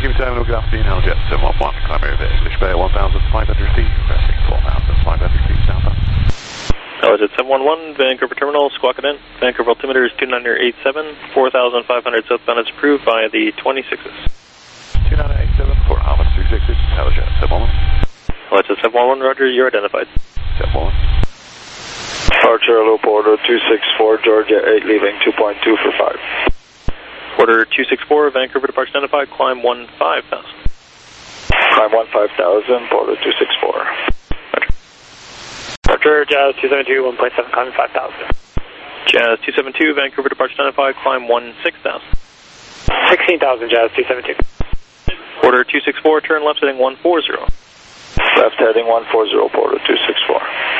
Thank you for time. Good afternoon. Helljet seven one one. Climb over English Bay at one thousand five hundred feet. Pressing four thousand five hundred feet southbound. Helljet seven one one, Vancouver Terminal, squawk it in. Vancouver altimeter is two nine eight seven, four thousand five hundred southbound is approved by the twenty-sixes. two nine eight seven, four Alpha three sixes, Helljet seven one one. Helljet seven one one, roger, you're identified. seven one one. Departure loop order two six four, Georgia eight, leaving two point two for five. Order two six four, Vancouver departure identified, climb one five thousand. Climb one five thousand, order two six four. Departure Jazz two seven two, one point seven, climbing five thousand. Jazz two seven two, Vancouver departure identified, climb one six thousand. sixteen thousand, Jazz two seven two. Order two six four, turn left heading one four zero. Left heading one four zero, order two six four.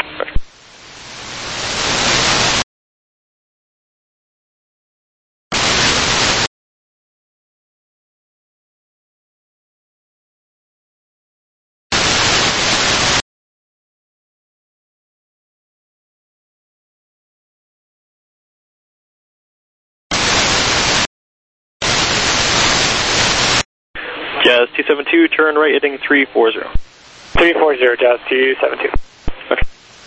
Jazz two seven two, turn right heading three four zero. three four zero, Jazz two seven two. Okay.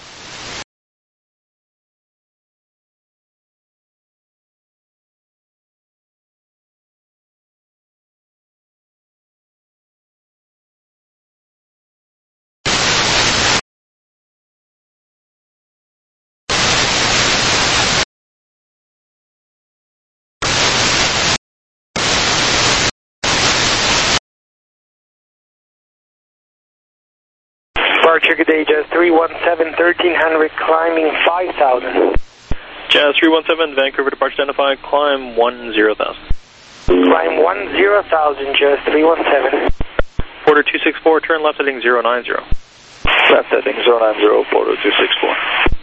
Departure, good day, Jazz three one seven, thirteen hundred, climbing five thousand. Jazz three one seven, Vancouver departure identified, climb one zero thousand. Climb one zero thousand, Jazz three one seven. Order two six four, turn left heading zero nine zero. Left heading zero nine zero, order two six four.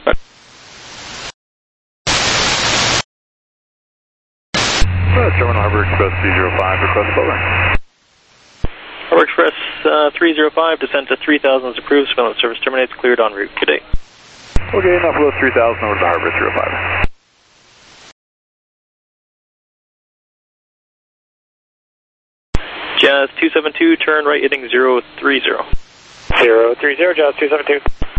Sherman Harbor Express three zero five, request over. Harbor Express uh, three zero five, descent to three thousand is approved, surveillance service terminates, cleared en route. Good day. Okay, enough below three thousand over to Harbor three zero five. Jazz two seven two, turn right heading zero three zero. zero three zero, Jazz two seven two.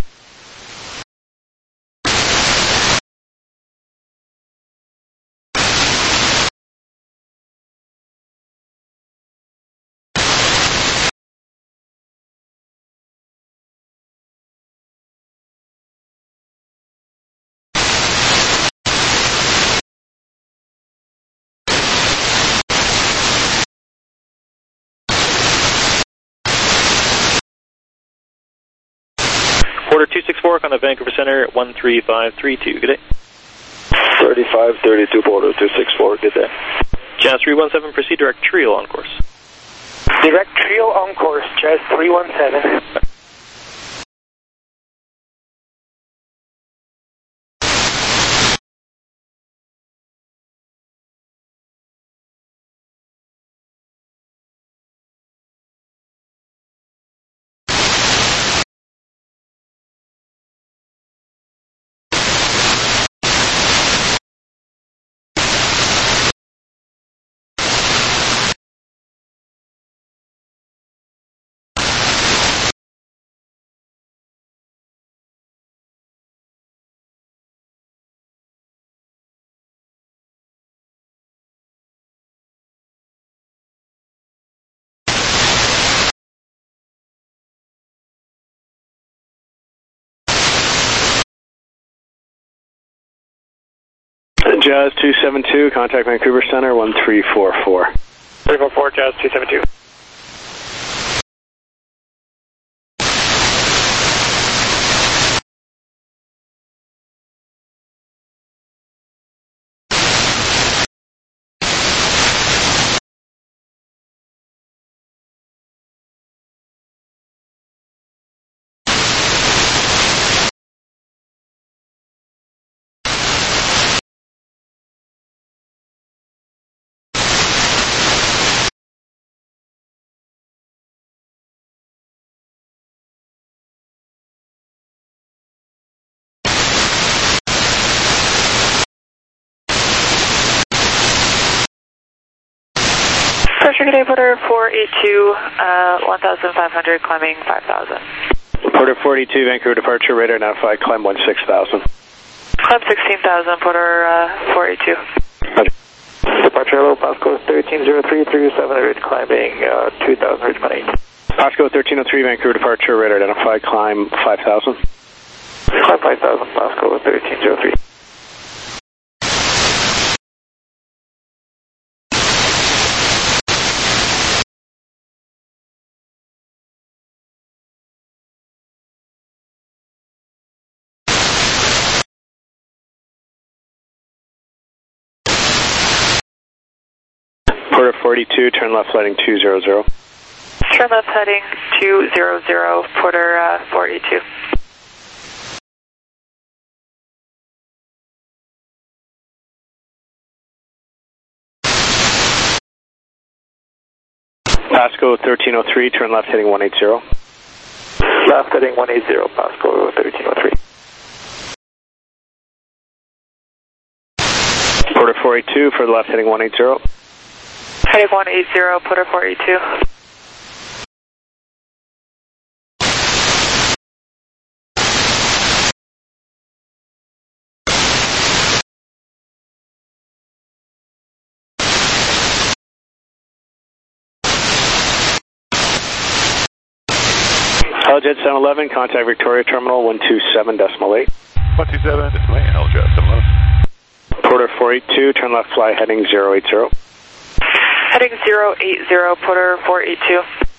Order two six four, contact Vancouver Center, one three five three two. Good day. thirty-five thirty-two, order two six four, good day. Jazz three one seven, proceed direct Trio on course. Direct Trio on course, Jazz three one seven. Jazz two seven two, contact Vancouver Center, one three four four. three four four, Jazz two seven two. Pressure, good day, Porter four eighty-two, uh, one thousand five hundred, climbing five thousand. Porter four eighty-two, Vancouver departure, radar identified, climb one six thousand. Climb sixteen thousand, Porter uh, four eighty-two. Roger. Departure hello, Pasco thirteen oh three through seven hundred, climbing uh, two thousand, reach eight. Pasco thirteen oh three, Vancouver departure, radar identified, climb five thousand. Climb five thousand, Pasco thirteen oh three. Porter forty-two, turn left heading two zero zero. Turn left heading two zero zero, Porter uh, four eighty-two. Pasco thirteen oh three, turn left heading one eighty. Left heading one eighty, Pasco thirteen oh three. Porter four eighty-two, for the left heading one eighty. Heading one eighty, Porter four eighty-two. Helljet seven eleven, contact Victoria Terminal one two seven decimal eight. one two seven decimal eight, Helljet seven eleven. Porter four eighty-two, turn left fly heading zero eight zero. Heading zero eight zero, Porter four eighty-two.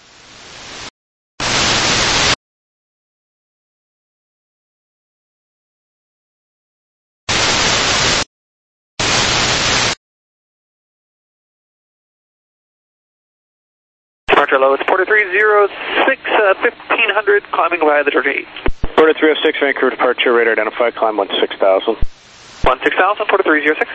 Departure low, it's Porter three oh six, uh, fifteen hundred, climbing via the Georgia eight. Porter three oh six, Vancouver departure, radar identified, climb one six thousand. one six thousand, Porter three oh six.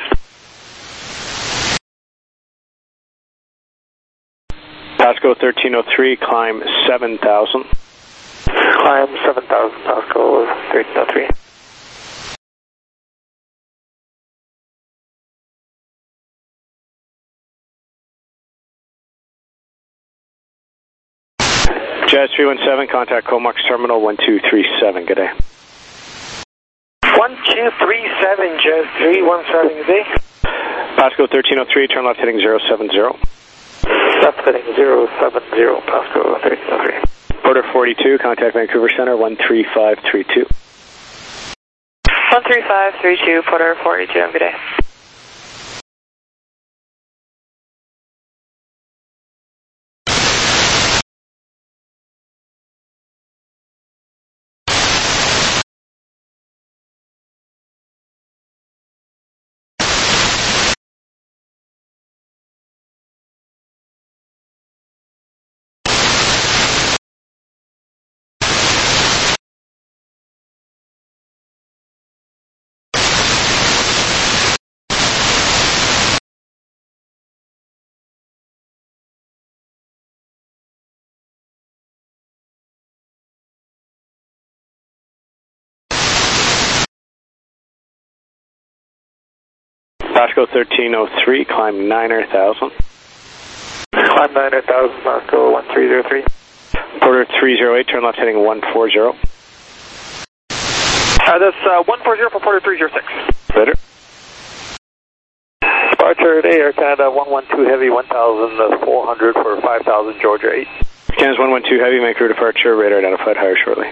Pasco thirteen oh three, climb seven thousand. Climb seven thousand, Pasco thirteen oh three. Jazz three one seven, contact Comox Terminal one two three seven, good day. one two three seven, Jazz three one seven, good day. Pasco thirteen oh three, turn left heading zero seven zero. Left heading zero seven zero, Pasco thirteen oh three. Porter forty-two, contact Vancouver Center one three five three two. one three five three two, Porter four eighty-two, good day. Pasco thirteen oh three, climb niner thousand. Climb niner thousand, Pasco one three oh three. Porter three oh eight, turn left heading one forty. Uh, that's uh, one forty for Porter three oh six. Better. Departure today, Air Canada one one two Heavy, one thousand four hundred for five thousand, Georgia eight. Canada's one one two Heavy, Vancouver departure, radar identified, higher shortly.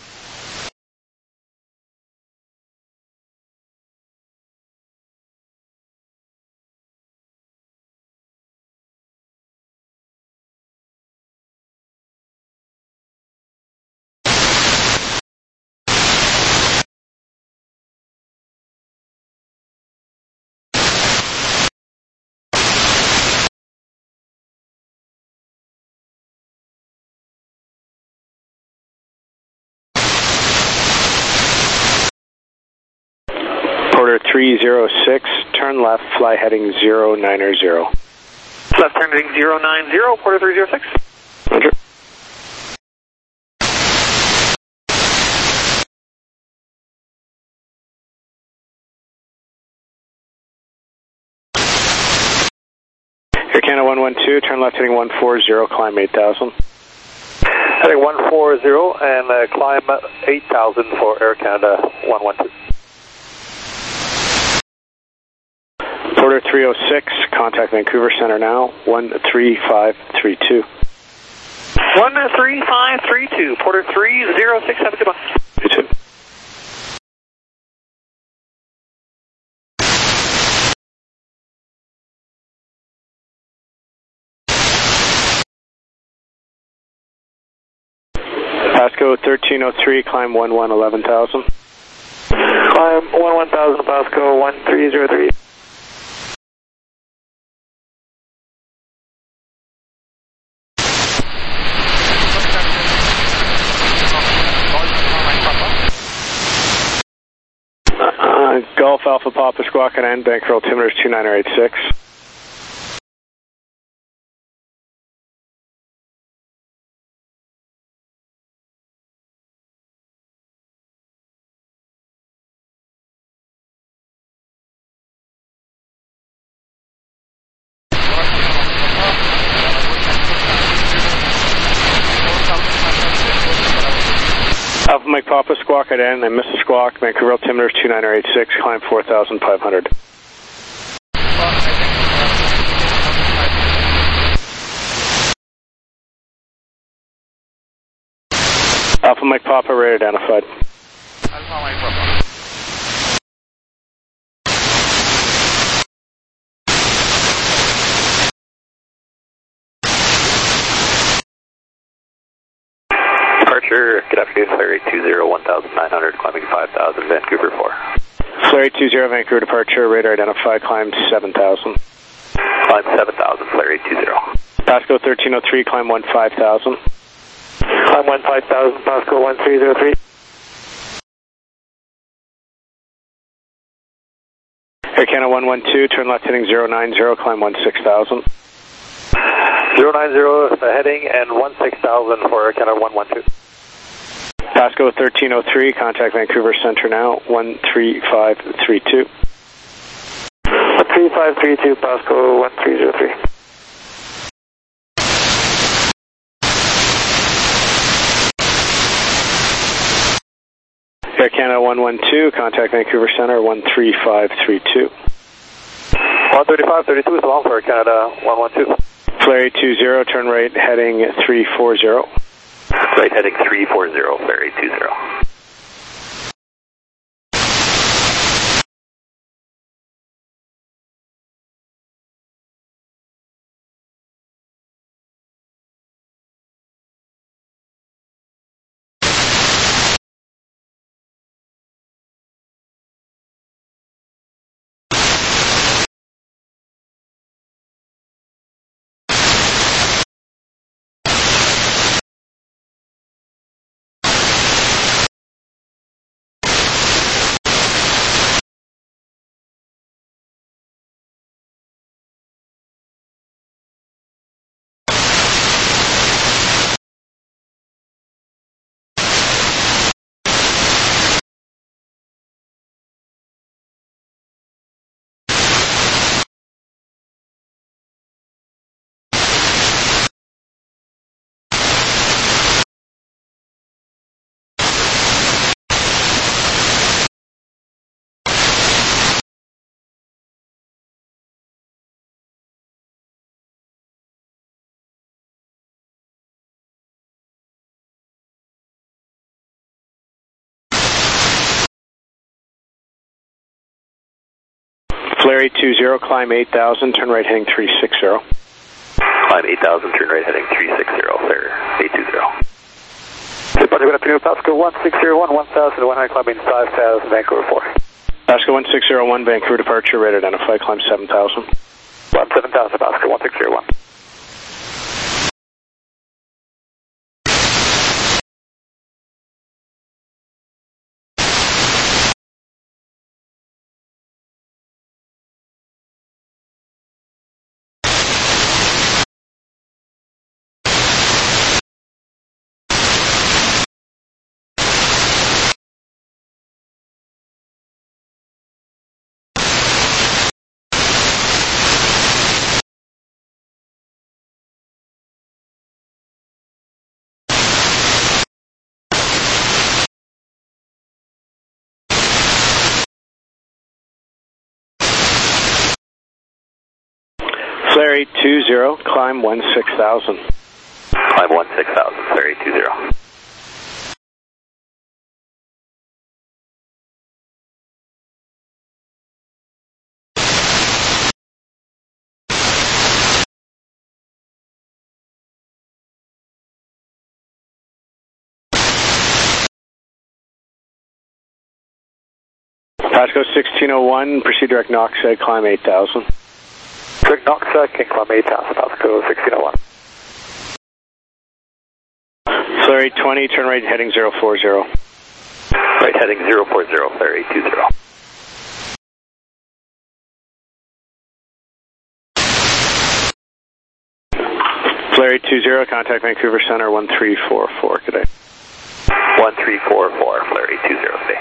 Porter three oh six, turn left, fly heading zero nine zero. Left turn heading zero nine zero, Porter three oh six. Roger. Air Canada one one two, turn left heading one four zero, climb eight thousand. Heading one four zero and uh, climb eight thousand for Air Canada one one two. Porter three oh six, contact Vancouver Center now, one three five three two. one three five three two, Porter three oh six, have a good one. You too. Pasco thirteen oh three, climb one one, eleven thousand. Climb one one thousand, Pasco one three zero three. Uh, Golf Alpha Papa Squawk and N, Banker altimeter is two nine eight six. Alpha Mike Papa Squawk at N, and Mister Squawk, Vancouver altimeter is two nine eight six, climb four thousand five hundred. Alpha Mike Papa, rate identified. Alpha Mike Papa. Departure, good afternoon, Flare eight two zero, one thousand nine hundred, climbing five thousand, Vancouver four. Flare eight two zero, Vancouver departure, radar identified, climb seven thousand. Climb seven thousand, Flare eight two zero. Pasco thirteen oh three, climb one five thousand. Climb one five thousand, Pasco one three zero three. Air Canada one one two, turn left heading zero nine zero, climb one six thousand. zero nine zero is the heading and one six thousand for Air Canada one one two. Pasco thirteen oh three, contact Vancouver Center now, one three five three two. three five three two, Pasco one three zero three. Air Canada one one two, contact Vancouver Center, one three five three two. one thirty-five thirty-two is long for Air Canada one one two. Flare eight two zero, turn right heading three four zero. Right heading three four zero, Flare eight two zero. Flare eight two zero, climb eight thousand, turn right heading three six zero. Climb eight thousand, turn right heading three six zero, Flare eight two zero. Departure, good afternoon, Pasco one six zero one, one thousand, one hundred, climbing five thousand, Vancouver four. Pasco one six zero one, Vancouver departure, radar identified, climb seven thousand. Climb seven thousand, Pasco one six zero one. Flare eight two zero, climb one six thousand. Climb one six thousand, Flare eight two zero. Pasco sixteen oh one, proceed direct Knoxhead, climb eight thousand. Direct Knoxhead, can climb eight thousand, Pasco sixteen oh one. Flare eight twenty, turn right heading zero four zero. Right heading zero four zero, Flare eight two zero. Flare eight two zero, contact Vancouver Center one three four four today. one three four four, Flare eight two zero today.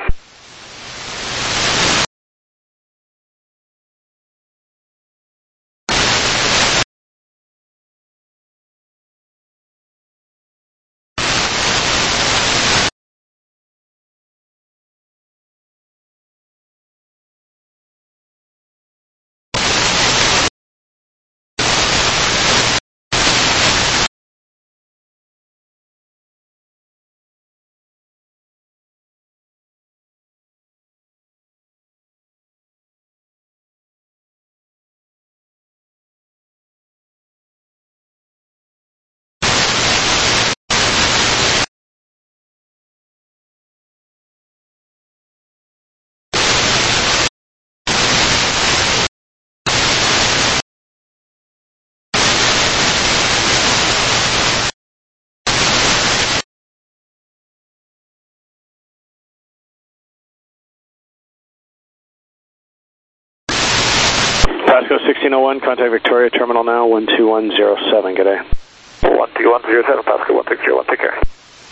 Pasco sixteen oh one, contact Victoria Terminal now, one two one zero seven, good day. one two one zero seven, Pasco one six zero one, take care.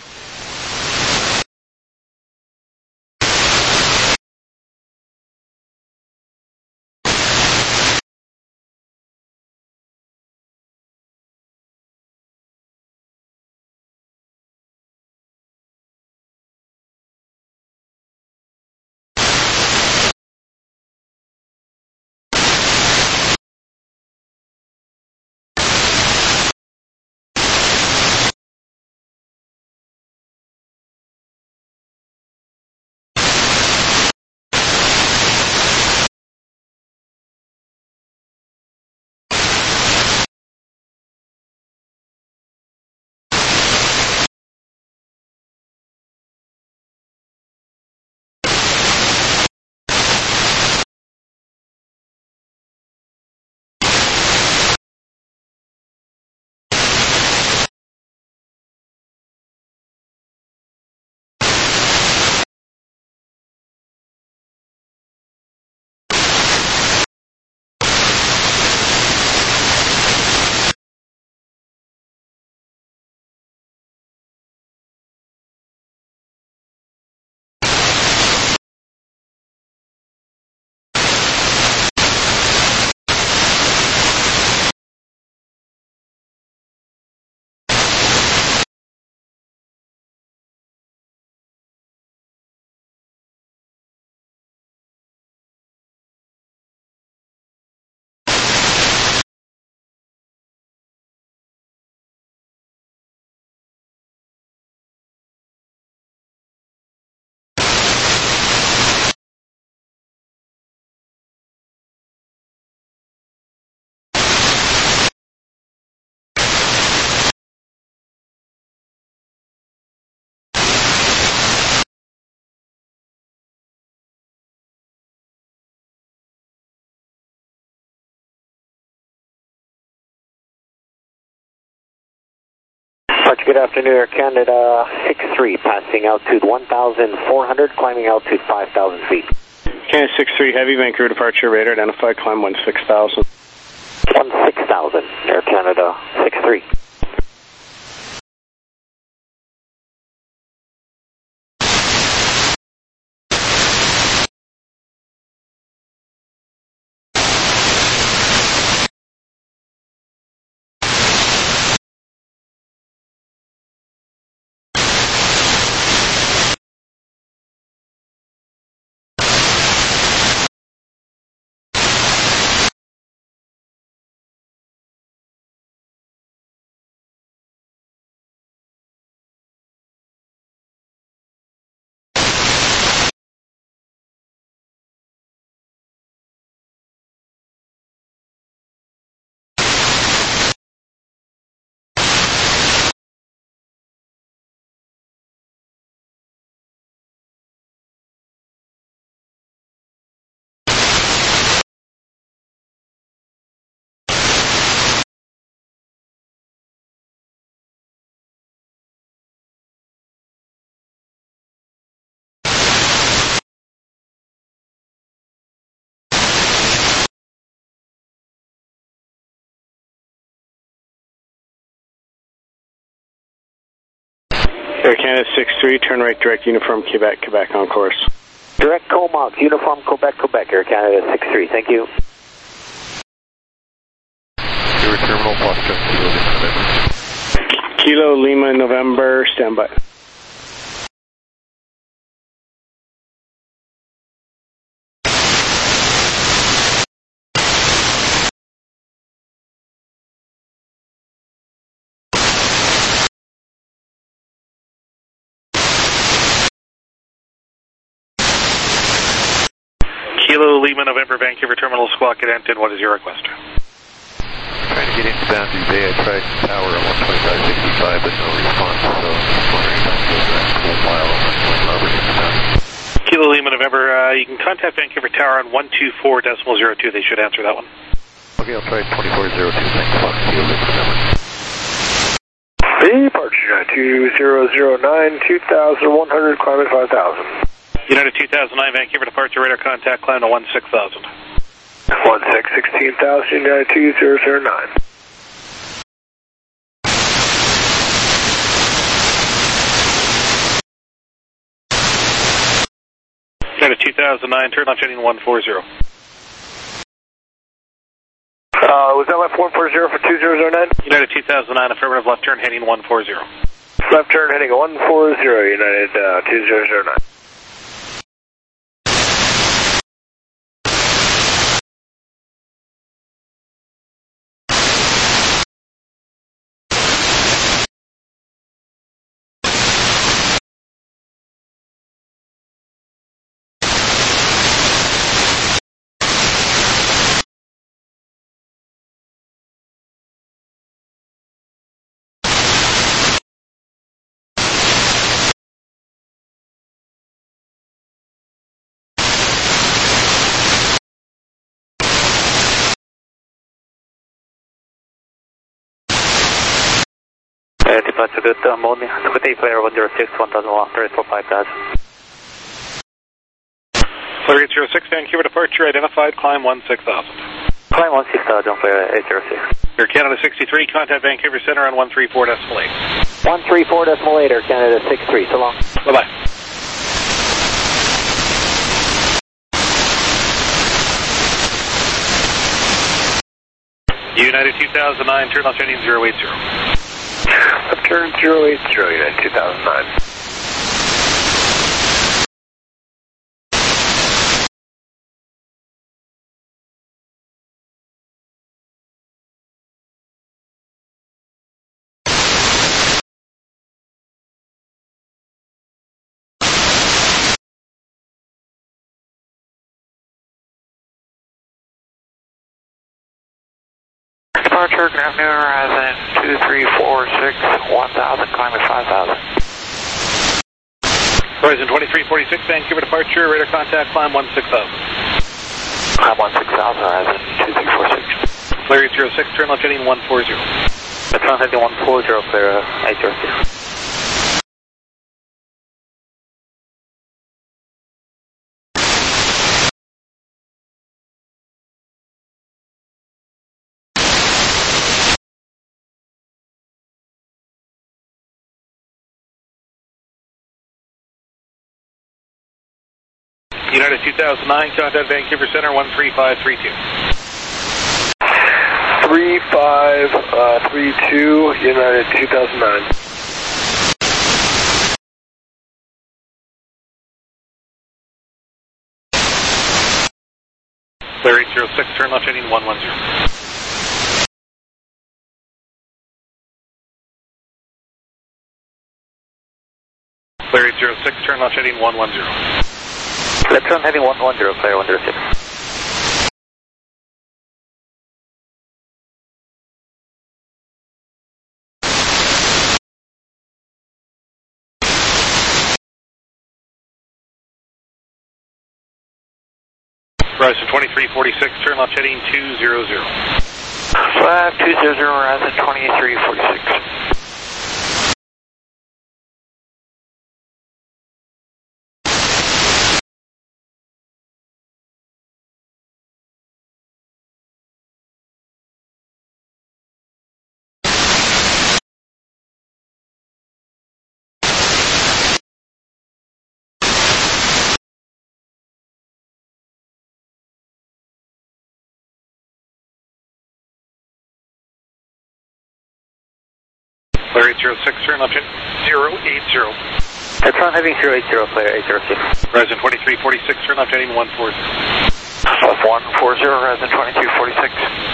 Good afternoon, Air Canada six three, passing altitude one thousand four hundred, climbing altitude five thousand feet. Canada six three, heavy, Vancouver departure, radar identified, climb one six thousand. one six thousand, Air Canada six three. Air Canada six three, turn right, direct Uniform Quebec, Quebec on course. Direct Comox, Uniform Quebec, Quebec, Air Canada six three, thank you. Your terminal, Foxtrot Kilo Lima, Kilo Lima, November, standby. Kilo Lima, November, Vancouver Terminal, Squawk at Enton. What is your request? Trying to get inbound today. I tried power on one twenty-five sixty-five, but no response, so just wondering if I can go back a full mile on one Robert inbound. Kilo Lima, November, uh, you can contact Vancouver Tower on one two four decimal zero two. They should answer that one. Okay, I'll try twenty-four zero two. Thanks, Fox. Kilo Lima, November. Departure two zero zero nine, two thousand one hundred, climbing five thousand. United two thousand nine, Vancouver departure, radar contact, climb to one six thousand. one six, sixteen thousand, United two zero zero nine. United two thousand nine, turn left heading one four zero. Uh, was that left one four zero for two zero zero nine? United two thousand nine, affirmative, left turn heading one four zero. Left turn heading one four zero, United uh, two zero zero nine. Uh, departure good, uh, Moldy. Scoot eight player one zero six, one thousand one, thirty for five thousand. Flare eight zero six, Vancouver departure, identified, climb one six thousand. Climb one six thousand, Flare eight zero six. Air Canada sixty-three, contact Vancouver Center on one three four decimal eight. one three four decimal eight, Air Canada six three, so long. Bye-bye. United two thousand nine, turn left heading zero eight zero. Left turn zero eight zero, United two thousand nine. Departure, good afternoon, Horizon two three four six, one thousand, climbing five thousand. Horizon twenty-three forty-six, Vancouver departure, radar contact, climb one six thousand. Climb one six thousand, Horizon two three four six. Flare eight zero six, turn left heading one four zero. Turn heading one four zero, Flare eight zero six. United two thousand nine, contact Vancouver Center one three five three two. three five three two, United two thousand nine. Flare eight zero six, turn left heading one one zero. Flare eight zero six, turn left heading one one zero. Left turn heading one one zero, Flare one zero six. Horizon twenty-three forty-six, turn left heading two zero zero. Flag two zero zero, Horizon twenty-three forty-six. Flare eight zero six, turn left heading zero eight zero. Petron heading zero eight zero, Flare eight zero six. Horizon twenty-three forty-six, turn left heading one four zero. Left one four zero, Horizon twenty-two forty-six.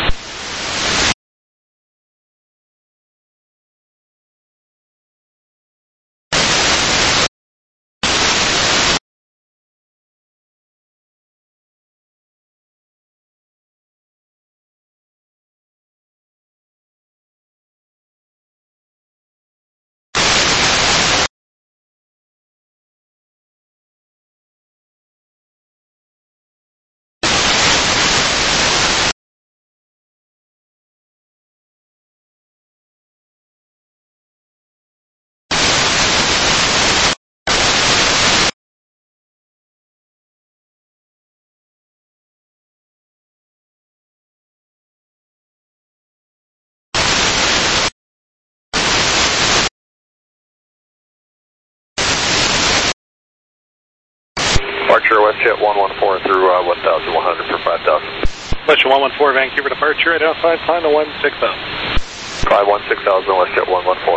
Departure WestJet one one four through uh, one thousand one hundred for five thousand. WestJet one one four, Vancouver departure, identified, climb to one six thousand. Climb one six thousand, WestJet one one four.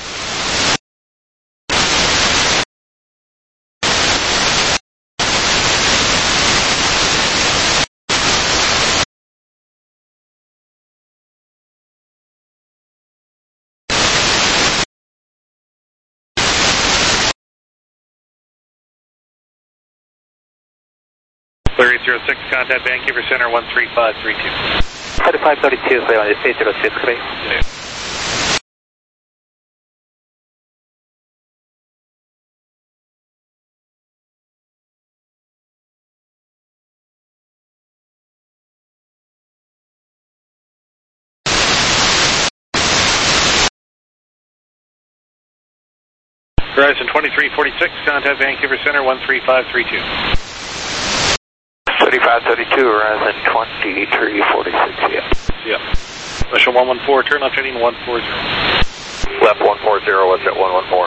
Flare eight zero six, contact Vancouver Center one three five three two. thirty-five thirty-two, Flare eight zero six, please. Yeah. Horizon twenty-three forty-six, contact Vancouver Center one three five three two. thirty-five thirty-two, Horizon twenty-three forty-six, yeah. Yeah. Special one one four, turn left heading one four zero. Left one four zero, what's at one one four?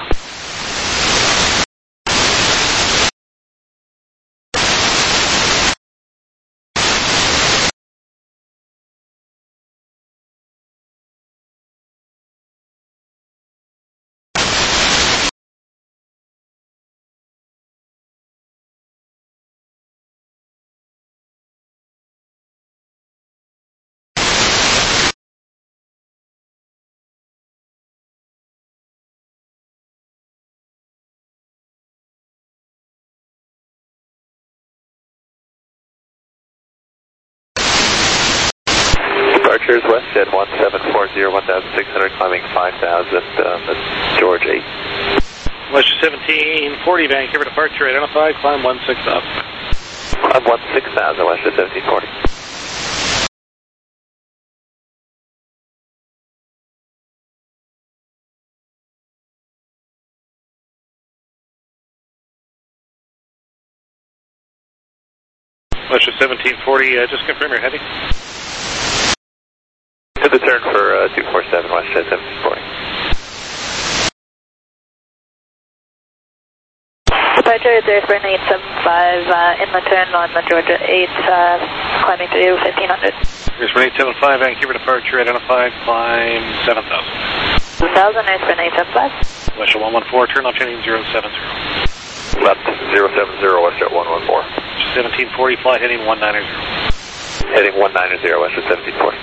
Departures WestJet one seven four zero, one thousand six hundred, climbing five thousand, uh, that's George eight. WestJet seventeen forty, Vancouver departure, identified, climb one six thousand. Climb one six thousand, WestJet seventeen forty. WestJet seventeen forty, uh, just confirm your heading. To the turn for uh, two four seven, WestJet seventeen forty. Departure is Airsburn eight seven five, uh, in the turn on the Georgia eight, uh, climbing to fifteen hundred. Airsburn eight seven five, Vancouver departure, identified, climb seven thousand. seven thousand, Airsburn eight seven five. WestJet one one four, turn left heading zero seven zero. Left zero seven zero, WestJet one one four. seventeen forty, flight heading one nine zero. Heading one nine zero, WestJet seventeen forty.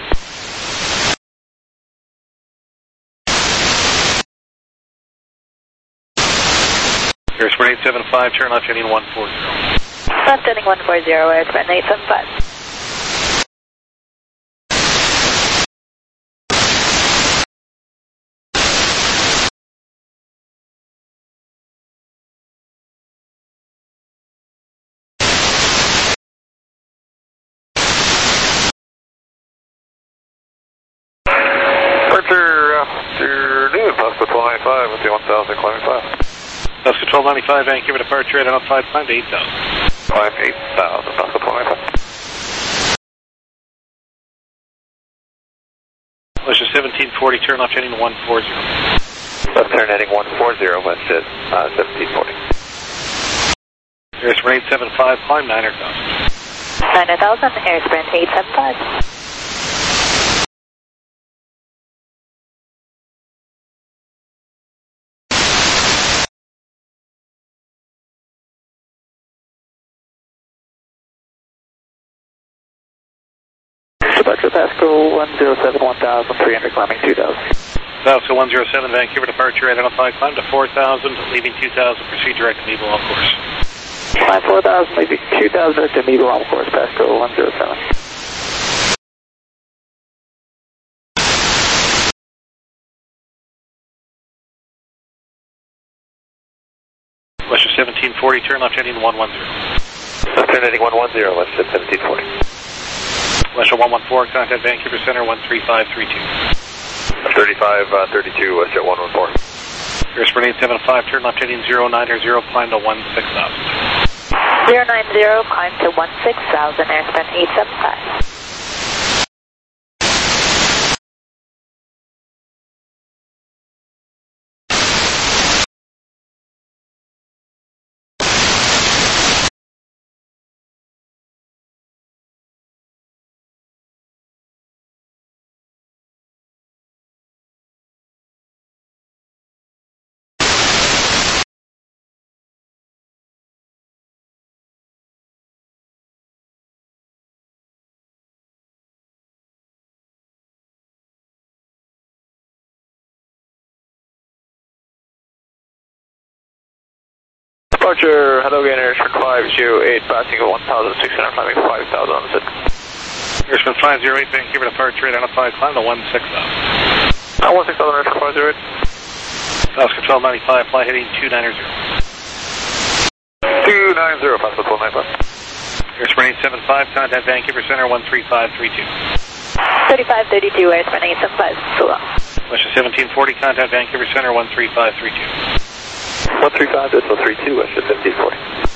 Airsburn eight seven five, turn left heading one four zero. Left heading one four zero, Airsburn eight seven five. Departure afternoon, Pasco twelve ninety-five with the one thousand, climbing five. Pasco twelve ninety-five, Vancouver departure, identified, climb to eight thousand. Climb eight thousand, Pasco twelve ninety-five. WestJet seventeen forty, turn left heading one four zero. Left turn heading one four zero, WestJet uh, seventeen forty. Airsburn eight seven five, climb nine thousand. nine thousand, Airsburn eight seven five. departure Pasco one zero seven, one thousand three hundred, climbing two thousand. Pasco one zero seven, Vancouver departure, identify, climb to four thousand, leaving two thousand, proceed direct to Meeble on course. Climb four thousand, leaving two thousand to Meeble on course, Pasco one zero seven. Western seventeen forty, turn left heading one one zero. Left turn heading one one zero, Western seventeen forty. Western one one four, contact Vancouver Center one three five three two. thirty-five thirty-two, Western one one four. Airspeed eight seven five, turn left heading zero nine zero, climb to one six thousand. zero nine zero, climb to one six thousand, airspeed eight seven five. Departure, hello gainer, Airspeed five zero eight, passing at one thousand six hundred, climbing five thousand on the set. Airspeed five zero eight, Vancouver departure, identify, climb to one six thousand. Uh, one six thousand, Airspeed five zero eight. Pasco twelve ninety-five, fly heading two nine zero. two nine zero, Pasco twelve ninety-five. Airspeed eight seven five, contact Vancouver Center one three five three two. thirty-five thirty-two, airspeed eight seven five, so long. Western seventeen forty, contact Vancouver Center one three five three two. one three five, decimal three two, Western seventeen forty.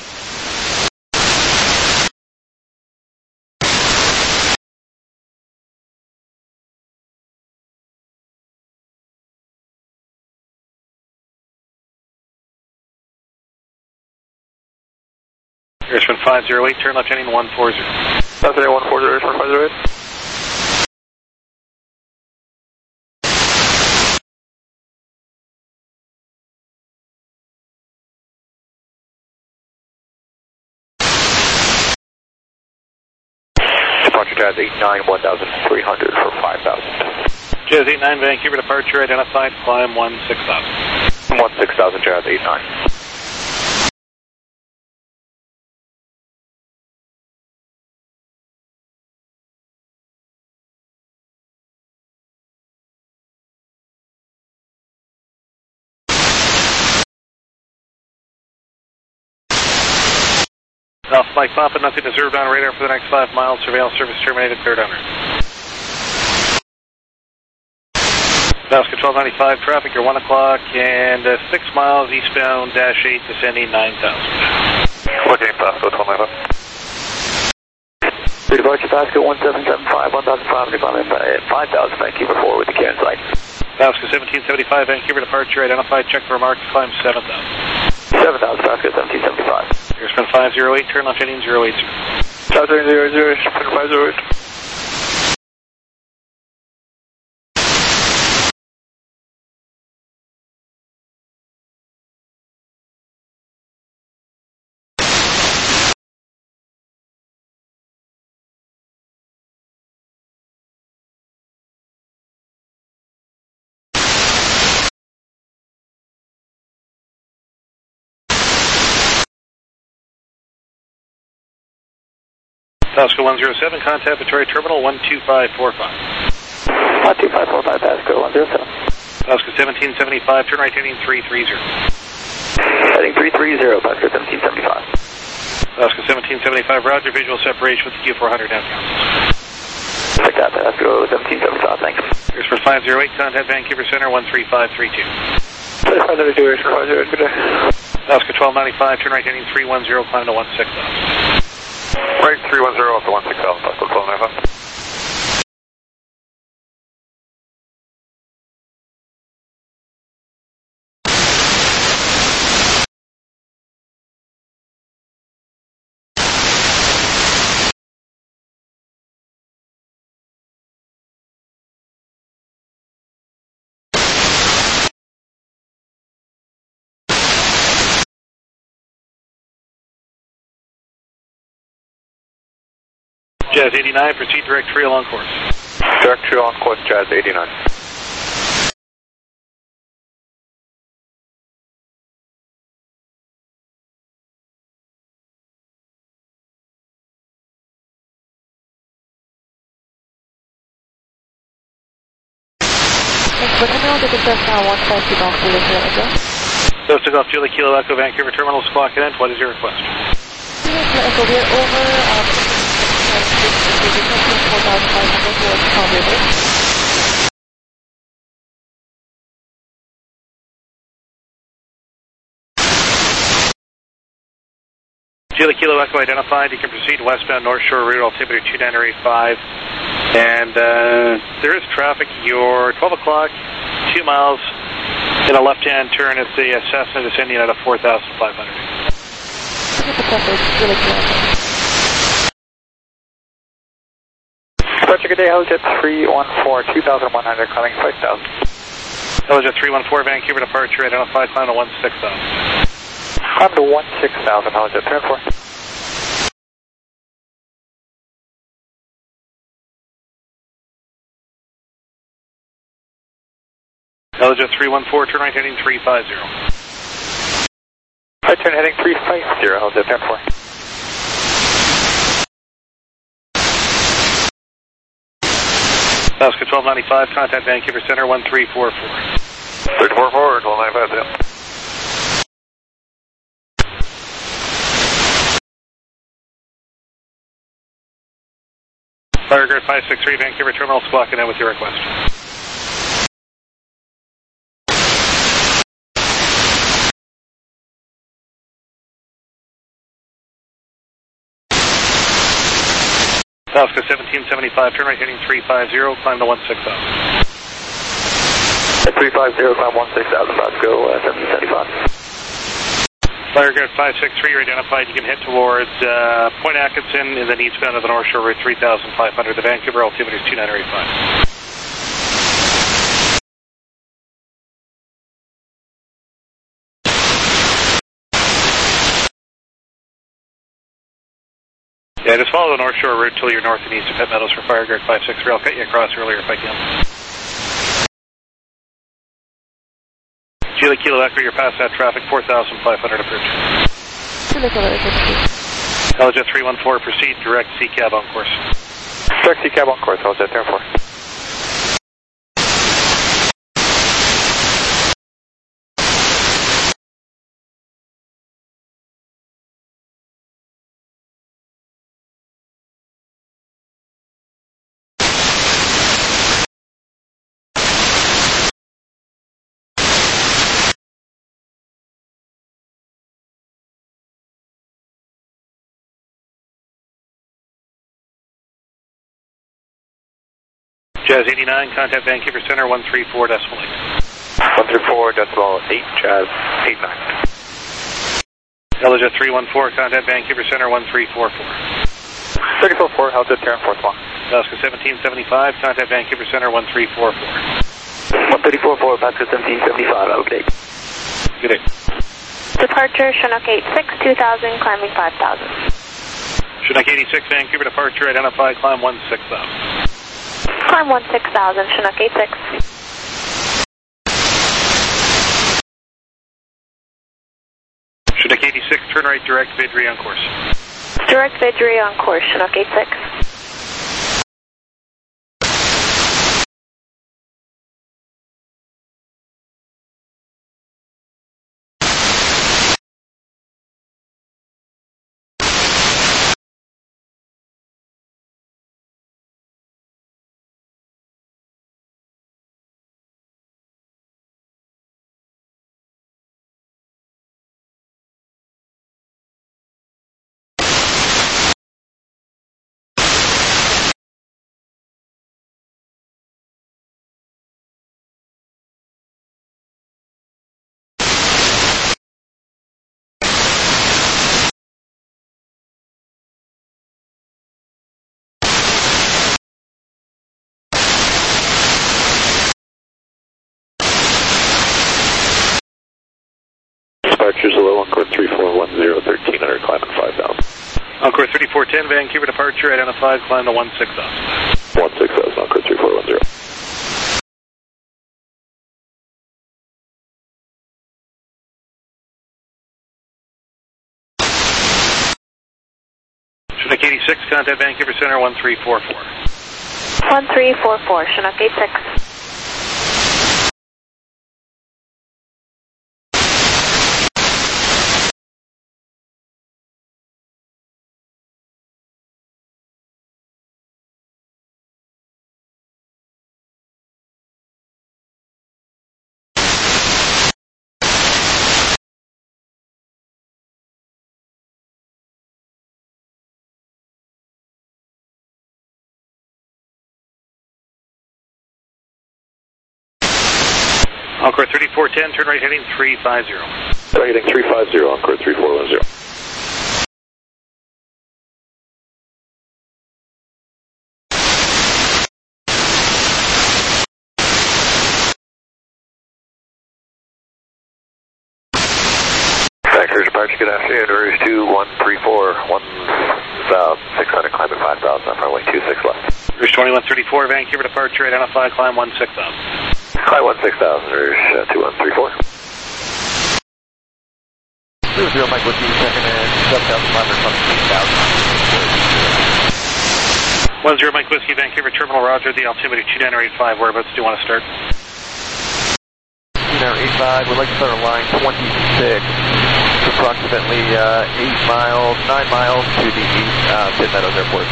Airspeed five zero eight, turn left heading one four zero. Left heading one four zero, Airspeed five zero eight. Departure Jazz eight nine, one thousand three hundred for five thousand. Jazz eight nine, Vancouver departure, identified, climb one six thousand. one six thousand, Jazz eight nine. Alpha Mike Papa, nothing observed on radar for the next five miles. Surveillance service terminated, cleared under. Pasco twelve ninety-five, traffic, you're one o'clock and uh, six miles eastbound, dash eight, descending nine thousand. Okay, Pasco twelve ninety-five. Departure Pasco one seven seven five, one thousand five hundred, climbing five thousand, Vancouver four with the Cairns light. Pasco seventeen seventy-five, Vancouver departure, identified, check for remarks, climb seven thousand. seven thousand, Pasco seventeen seventy-five. Airspeed five zero eight, turn left heading zero eight zero. South zero zero zero, five zero eight. Pasco one zero seven, contact Victoria Terminal one two five four five. one two five four five, Pasco one zero seven. Pasco seventeen seventy-five, turn right heading three three zero. Heading three three zero, Pasco seventeen seventy-five. Pasco seventeen seventy-five, roger, visual separation with the Q four hundred downtown. Check that, Pasco seventeen seventy-five, thanks. Airspeed five zero eight, contact Vancouver Center one three five three two. five zero two, Airspeed five zero eight, good day. Pasco twelve ninety-five, turn right heading three one zero, climb to one six thousand. Right, three one zero up to one six thousand, Pasco twelve ninety-five. Jazz eighty-nine, proceed direct trail on course. Direct trail on course, Jazz eighty-nine. Thanks for the email. This is just now one five two Golf Julia Kilo Echo. Coast to Golf Julia Kilo Echo, Vancouver Terminal, Squawk N. What is your request? Julia Echo, we are over um, four thousand five hundred towards Palm River. Julia Kilo Echo identified. You can proceed westbound North Shore route, altimeter two nine eight five. And uh, there is traffic. You're twelve o'clock, two miles in a left-hand turn. It's the Cessna descending at a four thousand five hundred. Departure, good day, Helijet three one four, two thousand one hundred, climbing five thousand. Helijet three one four, Vancouver departure, identified, climb to one six thousand. Climb to one six thousand, Helijet three one four. Helijet three one four, turn right heading three five zero. Right turn heading three five zero, Helijet three one four. Alaska twelve ninety-five, contact Vancouver Center one three four four. three four four, twelve ninety-five, yeah. Fireguard five six three, Vancouver Terminal, Squawk N with your request. Alaska seventeen seventy-five, turn right heading three five zero, climb to one six thousand. At three five zero, climb one six thousand, let's go, uh, seventeen seventy-five. Fireguard five six three, you're identified. You can head towards uh, Point Atkinson and then eastbound of the North Shore route three thousand five hundred. The Vancouver altimeter is two nine eight five. Yeah, just follow the North Shore route till you're north and east of Pet Meadows for Fireguard five six three. I'll cut you across earlier if I can. Julia Kilo Echo, you're past that traffic, four thousand five hundred approved. Julia Kilo Echo. Helijet three one four, proceed direct C cab on course. Direct C cab on course, Helijet three one four. Jazz eighty-nine, contact Vancouver Center one three four decimal eight. one three four decimal eight, Jazz eighty-nine. Helijet three one four, contact Vancouver Center one three four four. three four four, Helijet three one four, one. Alaska seventeen seventy-five, contact Vancouver Center one three four four. one three four four, Alaska seventeen seventy-five, okay. Good day. Departure, Chinook eight six, two thousand, climbing five thousand. Chinook eighty-six, Vancouver departure, identified, climb one six thousand. Climb one six thousand, Chinook eight six. Chinook eighty-six, turn right direct, Vidri on course. Direct Vidri on course, Chinook eight six. Departures below on course three four one zero, thirteen hundred, climbing five thousand. Encore thirty-four ten, Vancouver departure, identified, climb to one six thousand. one six thousand, Encore three four one zero. Chinook eighty-six, contact Vancouver Center, one three four four. one three four four, Chinook eighty-six. Encore thirty-four ten, turn right heading three five zero. Turn heading three five zero, Encore three four one zero. Vancouver departure, good afternoon, Rouge two one three four, one thousand six hundred, climb at five thousand, off runway two six left. Rouge twenty-one thirty-four, Vancouver departure, identified, climb one six thousand. Climb one six thousand, Rouge uh, two one three four. Zero zero, Mike Whiskey, second and seven thousand five hundred, climb eight thousand. one zero, Mike Whiskey, Vancouver Terminal, Roger, the altimeter two nine eight five, whereabouts do you want to start? two nine eight five, we'd like to start on line twenty-six. It's approximately uh, eight miles, nine miles to the east, uh, Pitt Meadows Airport.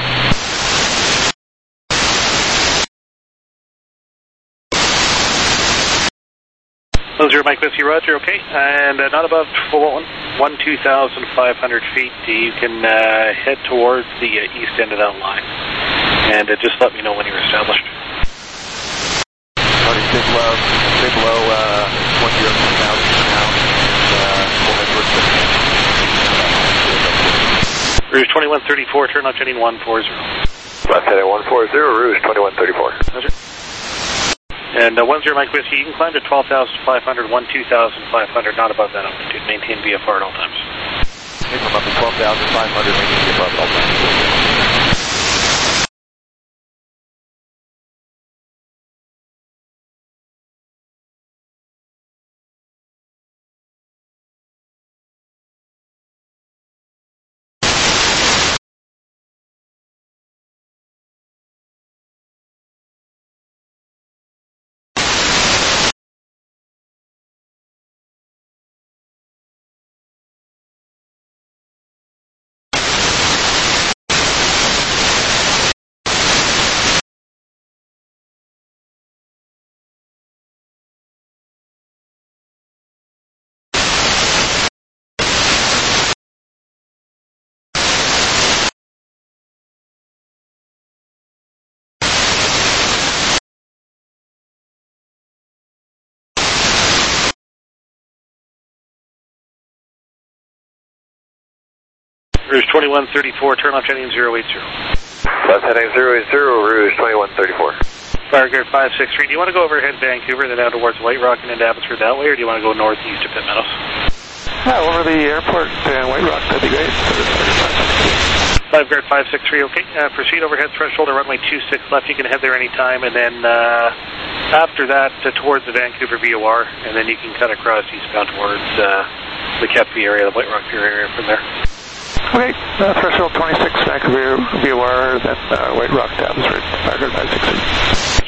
one zero, Mike Whiskey, Roger, okay. And uh, not above one, one two thousand five hundred feet, you can uh, head towards the uh, east end of that line. And uh, just let me know when you're established. Already stay below, stay below uh, one zero two thousand for now. Uh, we'll head towards the Rouge twenty-one thirty-four, turn left heading one four zero. Left heading one four zero, Rouge twenty-one thirty-four. Roger. And uh, one zero, Mike Whiskey, you can climb to twelve thousand five hundred, one two thousand five hundred, not above that altitude. Maintain V F R at all times. Come up to twelve thousand five hundred, maintain V F R at all times. Rouge twenty-one thirty-four, turn left heading zero eight zero. Left heading zero eight zero, Rouge twenty-one thirty-four. Fireguard five six three, do you want to go overhead Vancouver, then down towards White Rock and into Abbotsford that way, or do you want to go northeast to Pitt Meadows? Yeah, over the airport and White Rock, that'd be great. Fireguard five six three, okay. Uh, proceed overhead threshold to runway two six left, you can head there anytime, and then uh, after that uh, towards the Vancouver V O R, and then you can cut across eastbound towards uh, the Cap V area, the White Rock Pier area from there. Okay, uh, threshold twenty-six, Vancouver V O R, then uh, White Rock to Abbotsford, Fireguard five six three.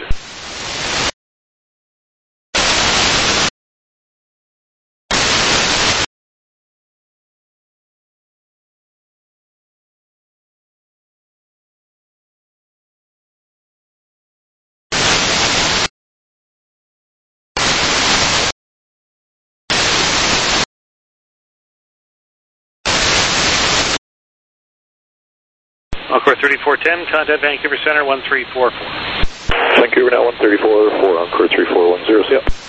Encore thirty-four ten, contact Vancouver Center, one three four four. Vancouver now one thirty-four four, Encore three four one zero, see ya.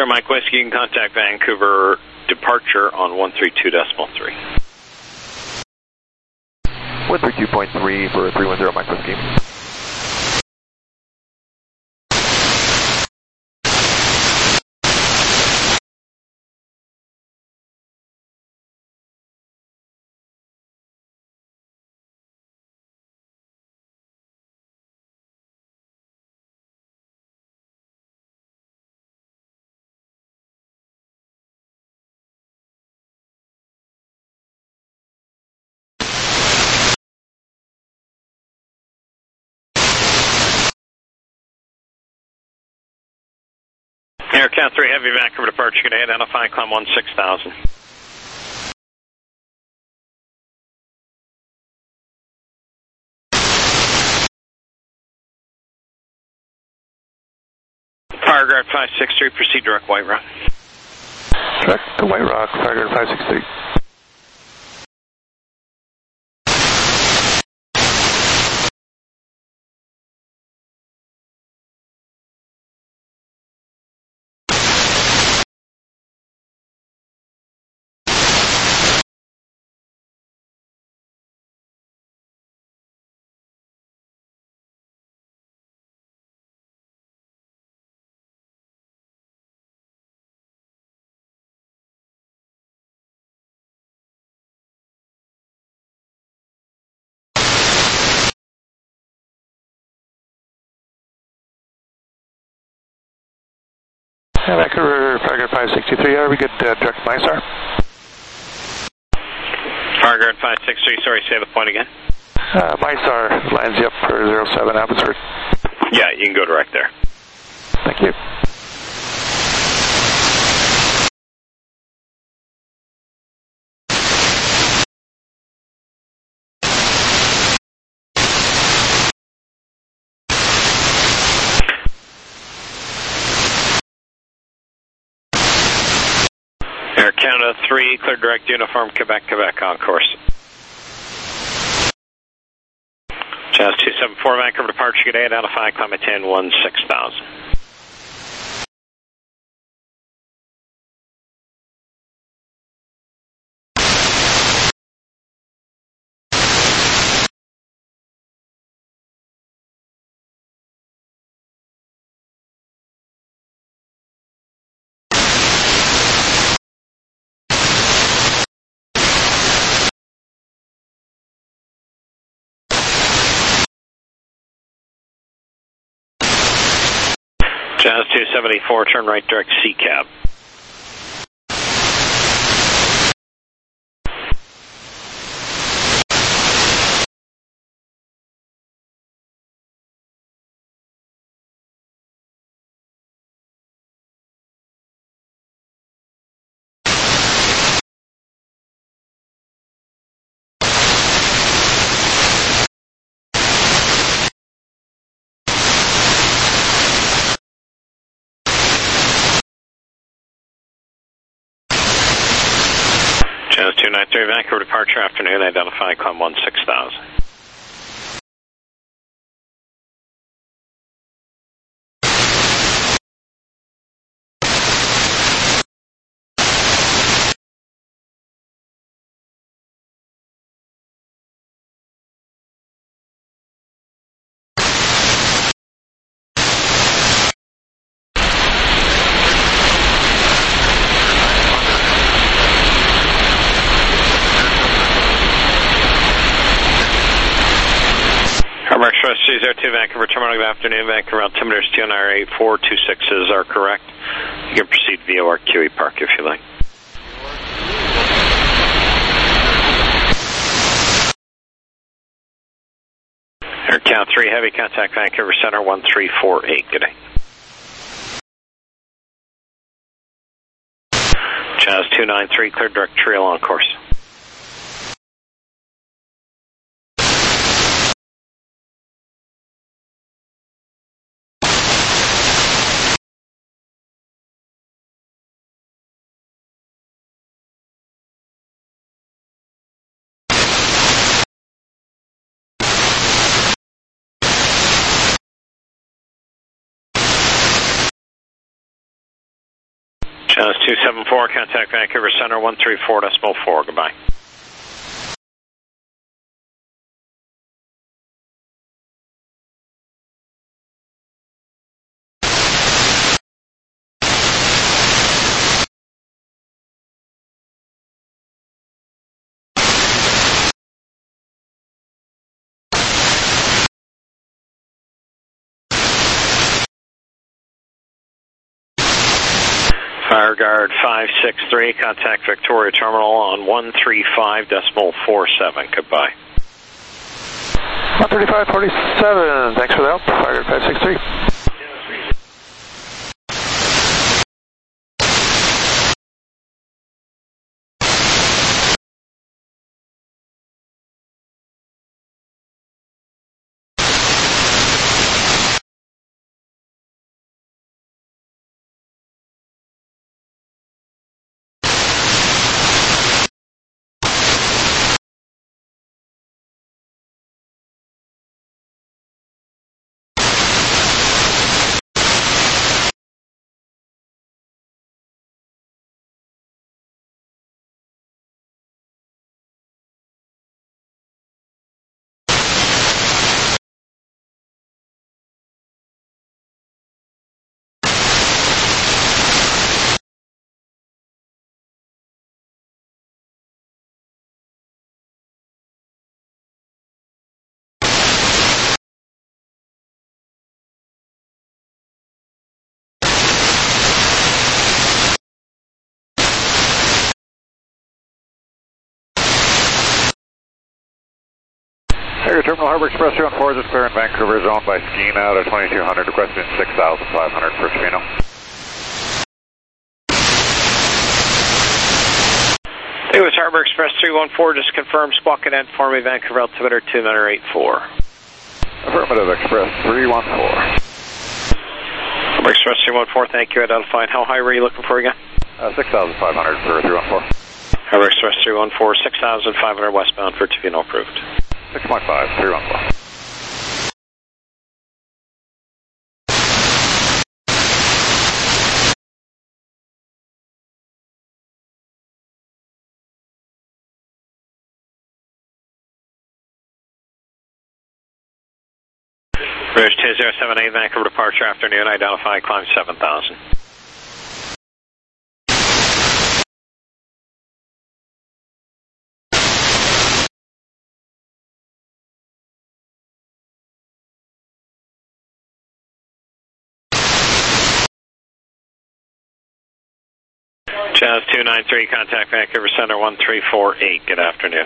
Sure, Mike Whiskey, you can contact Vancouver departure on one three two decimal three. one three two point three for three one zero Mike Whiskey. Air Cat three Heavy, Vancouver departure, good day, identify, climb one six thousand. Fireguard five six three, proceed direct White Rock. Direct to White Rock, Fireguard five six three. Yeah, Vancouver, Fireguard five sixty-three, are we good uh, direct MyStar? Fireguard five six three, sorry, say the point again. Uh, MyStar lines you up for zero seven Abbotsford. Yeah, you can go direct there. Thank you. Air Canada three, clear direct uniform, Quebec, Quebec on course. Jazz two seven four, Vancouver departure, good day, identify, climb ten one six thousand. Jazz two seventy-four, turn right direct C cab. Jazz two nine three, Vancouver departure, afternoon, identify, climb one six thousand. Express two zero two, Vancouver terminal, good afternoon, Vancouver altimeters two nine eight four two sixes are correct. You can proceed via our Q E Park if you like. Air Count three, heavy contact Vancouver Center one three four eight, good day. Jazz two nine three, clear direct trail on course. Channel two seven four, contact Vancouver Center, one three four decimal four, goodbye. Fireguard five six three, contact Victoria Terminal on one three five decimal four seven, goodbye. one thirty-five forty-seven, thanks for the help, Fireguard five six three. Tiger Terminal Harbor Express two one four is clear in Vancouver zone by skiing out at twenty-two hundred, requesting six thousand five hundred for Trevino. It was Harbor Express three one four, just confirm squawk and end for me, Vancouver altimeter two nine eight four. Affirmative, Express three one four. Harbor Express three one four, thank you, identified. How high were you looking for again? Uh, six thousand five hundred for three one four. Harbor Express three one four, six thousand five hundred westbound for Trevino approved. six point five, three one four. Bridge two zero seven eight, Vancouver departure afternoon, identify, climb seven thousand. Jazz two nine three, contact Vancouver Center one three four eight, good afternoon.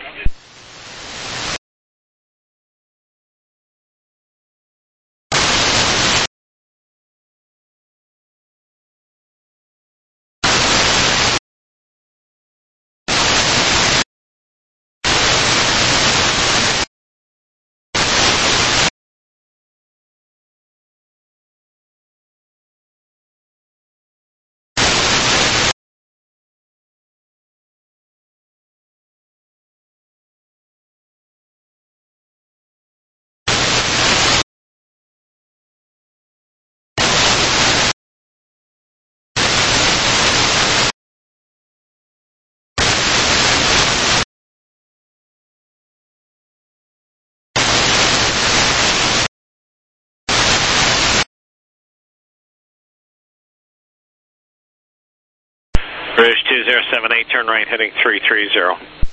Bridge two zero seven eight, turn right heading three three zero.